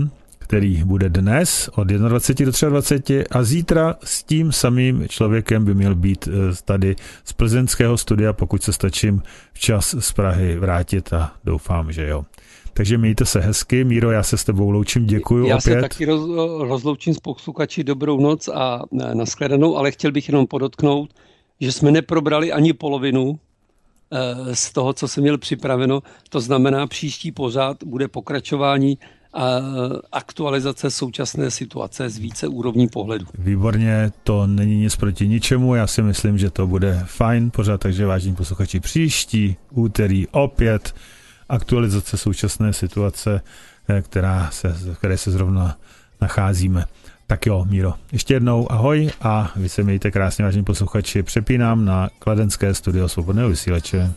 který bude dnes od 21 do 23 a zítra s tím samým člověkem by měl být tady z plzeňského studia, pokud se stačím včas z Prahy vrátit a doufám, že jo. Takže mějte se hezky. Míro, já se s tebou loučím, děkuju já opět. Já se taky rozloučím s posluchači, dobrou noc a nashledanou, ale chtěl bych jenom podotknout, že jsme neprobrali ani polovinu z toho, co jsem měl připraveno. To znamená, příští pořad bude pokračování a aktualizace současné situace z více úrovní pohledu. Výborně, to není nic proti ničemu, já si myslím, že to bude fajn pořad, takže vážení posluchači, příští úterý opět aktualizace současné situace, které se zrovna nacházíme. Tak jo, Míro, ještě jednou ahoj a vy se mějte krásně, vážení posluchači. Přepínám na kladenské studio Svobodného vysílače.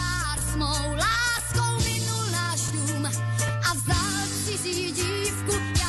Mou láskou minul náš dům a vzal cizí dívku.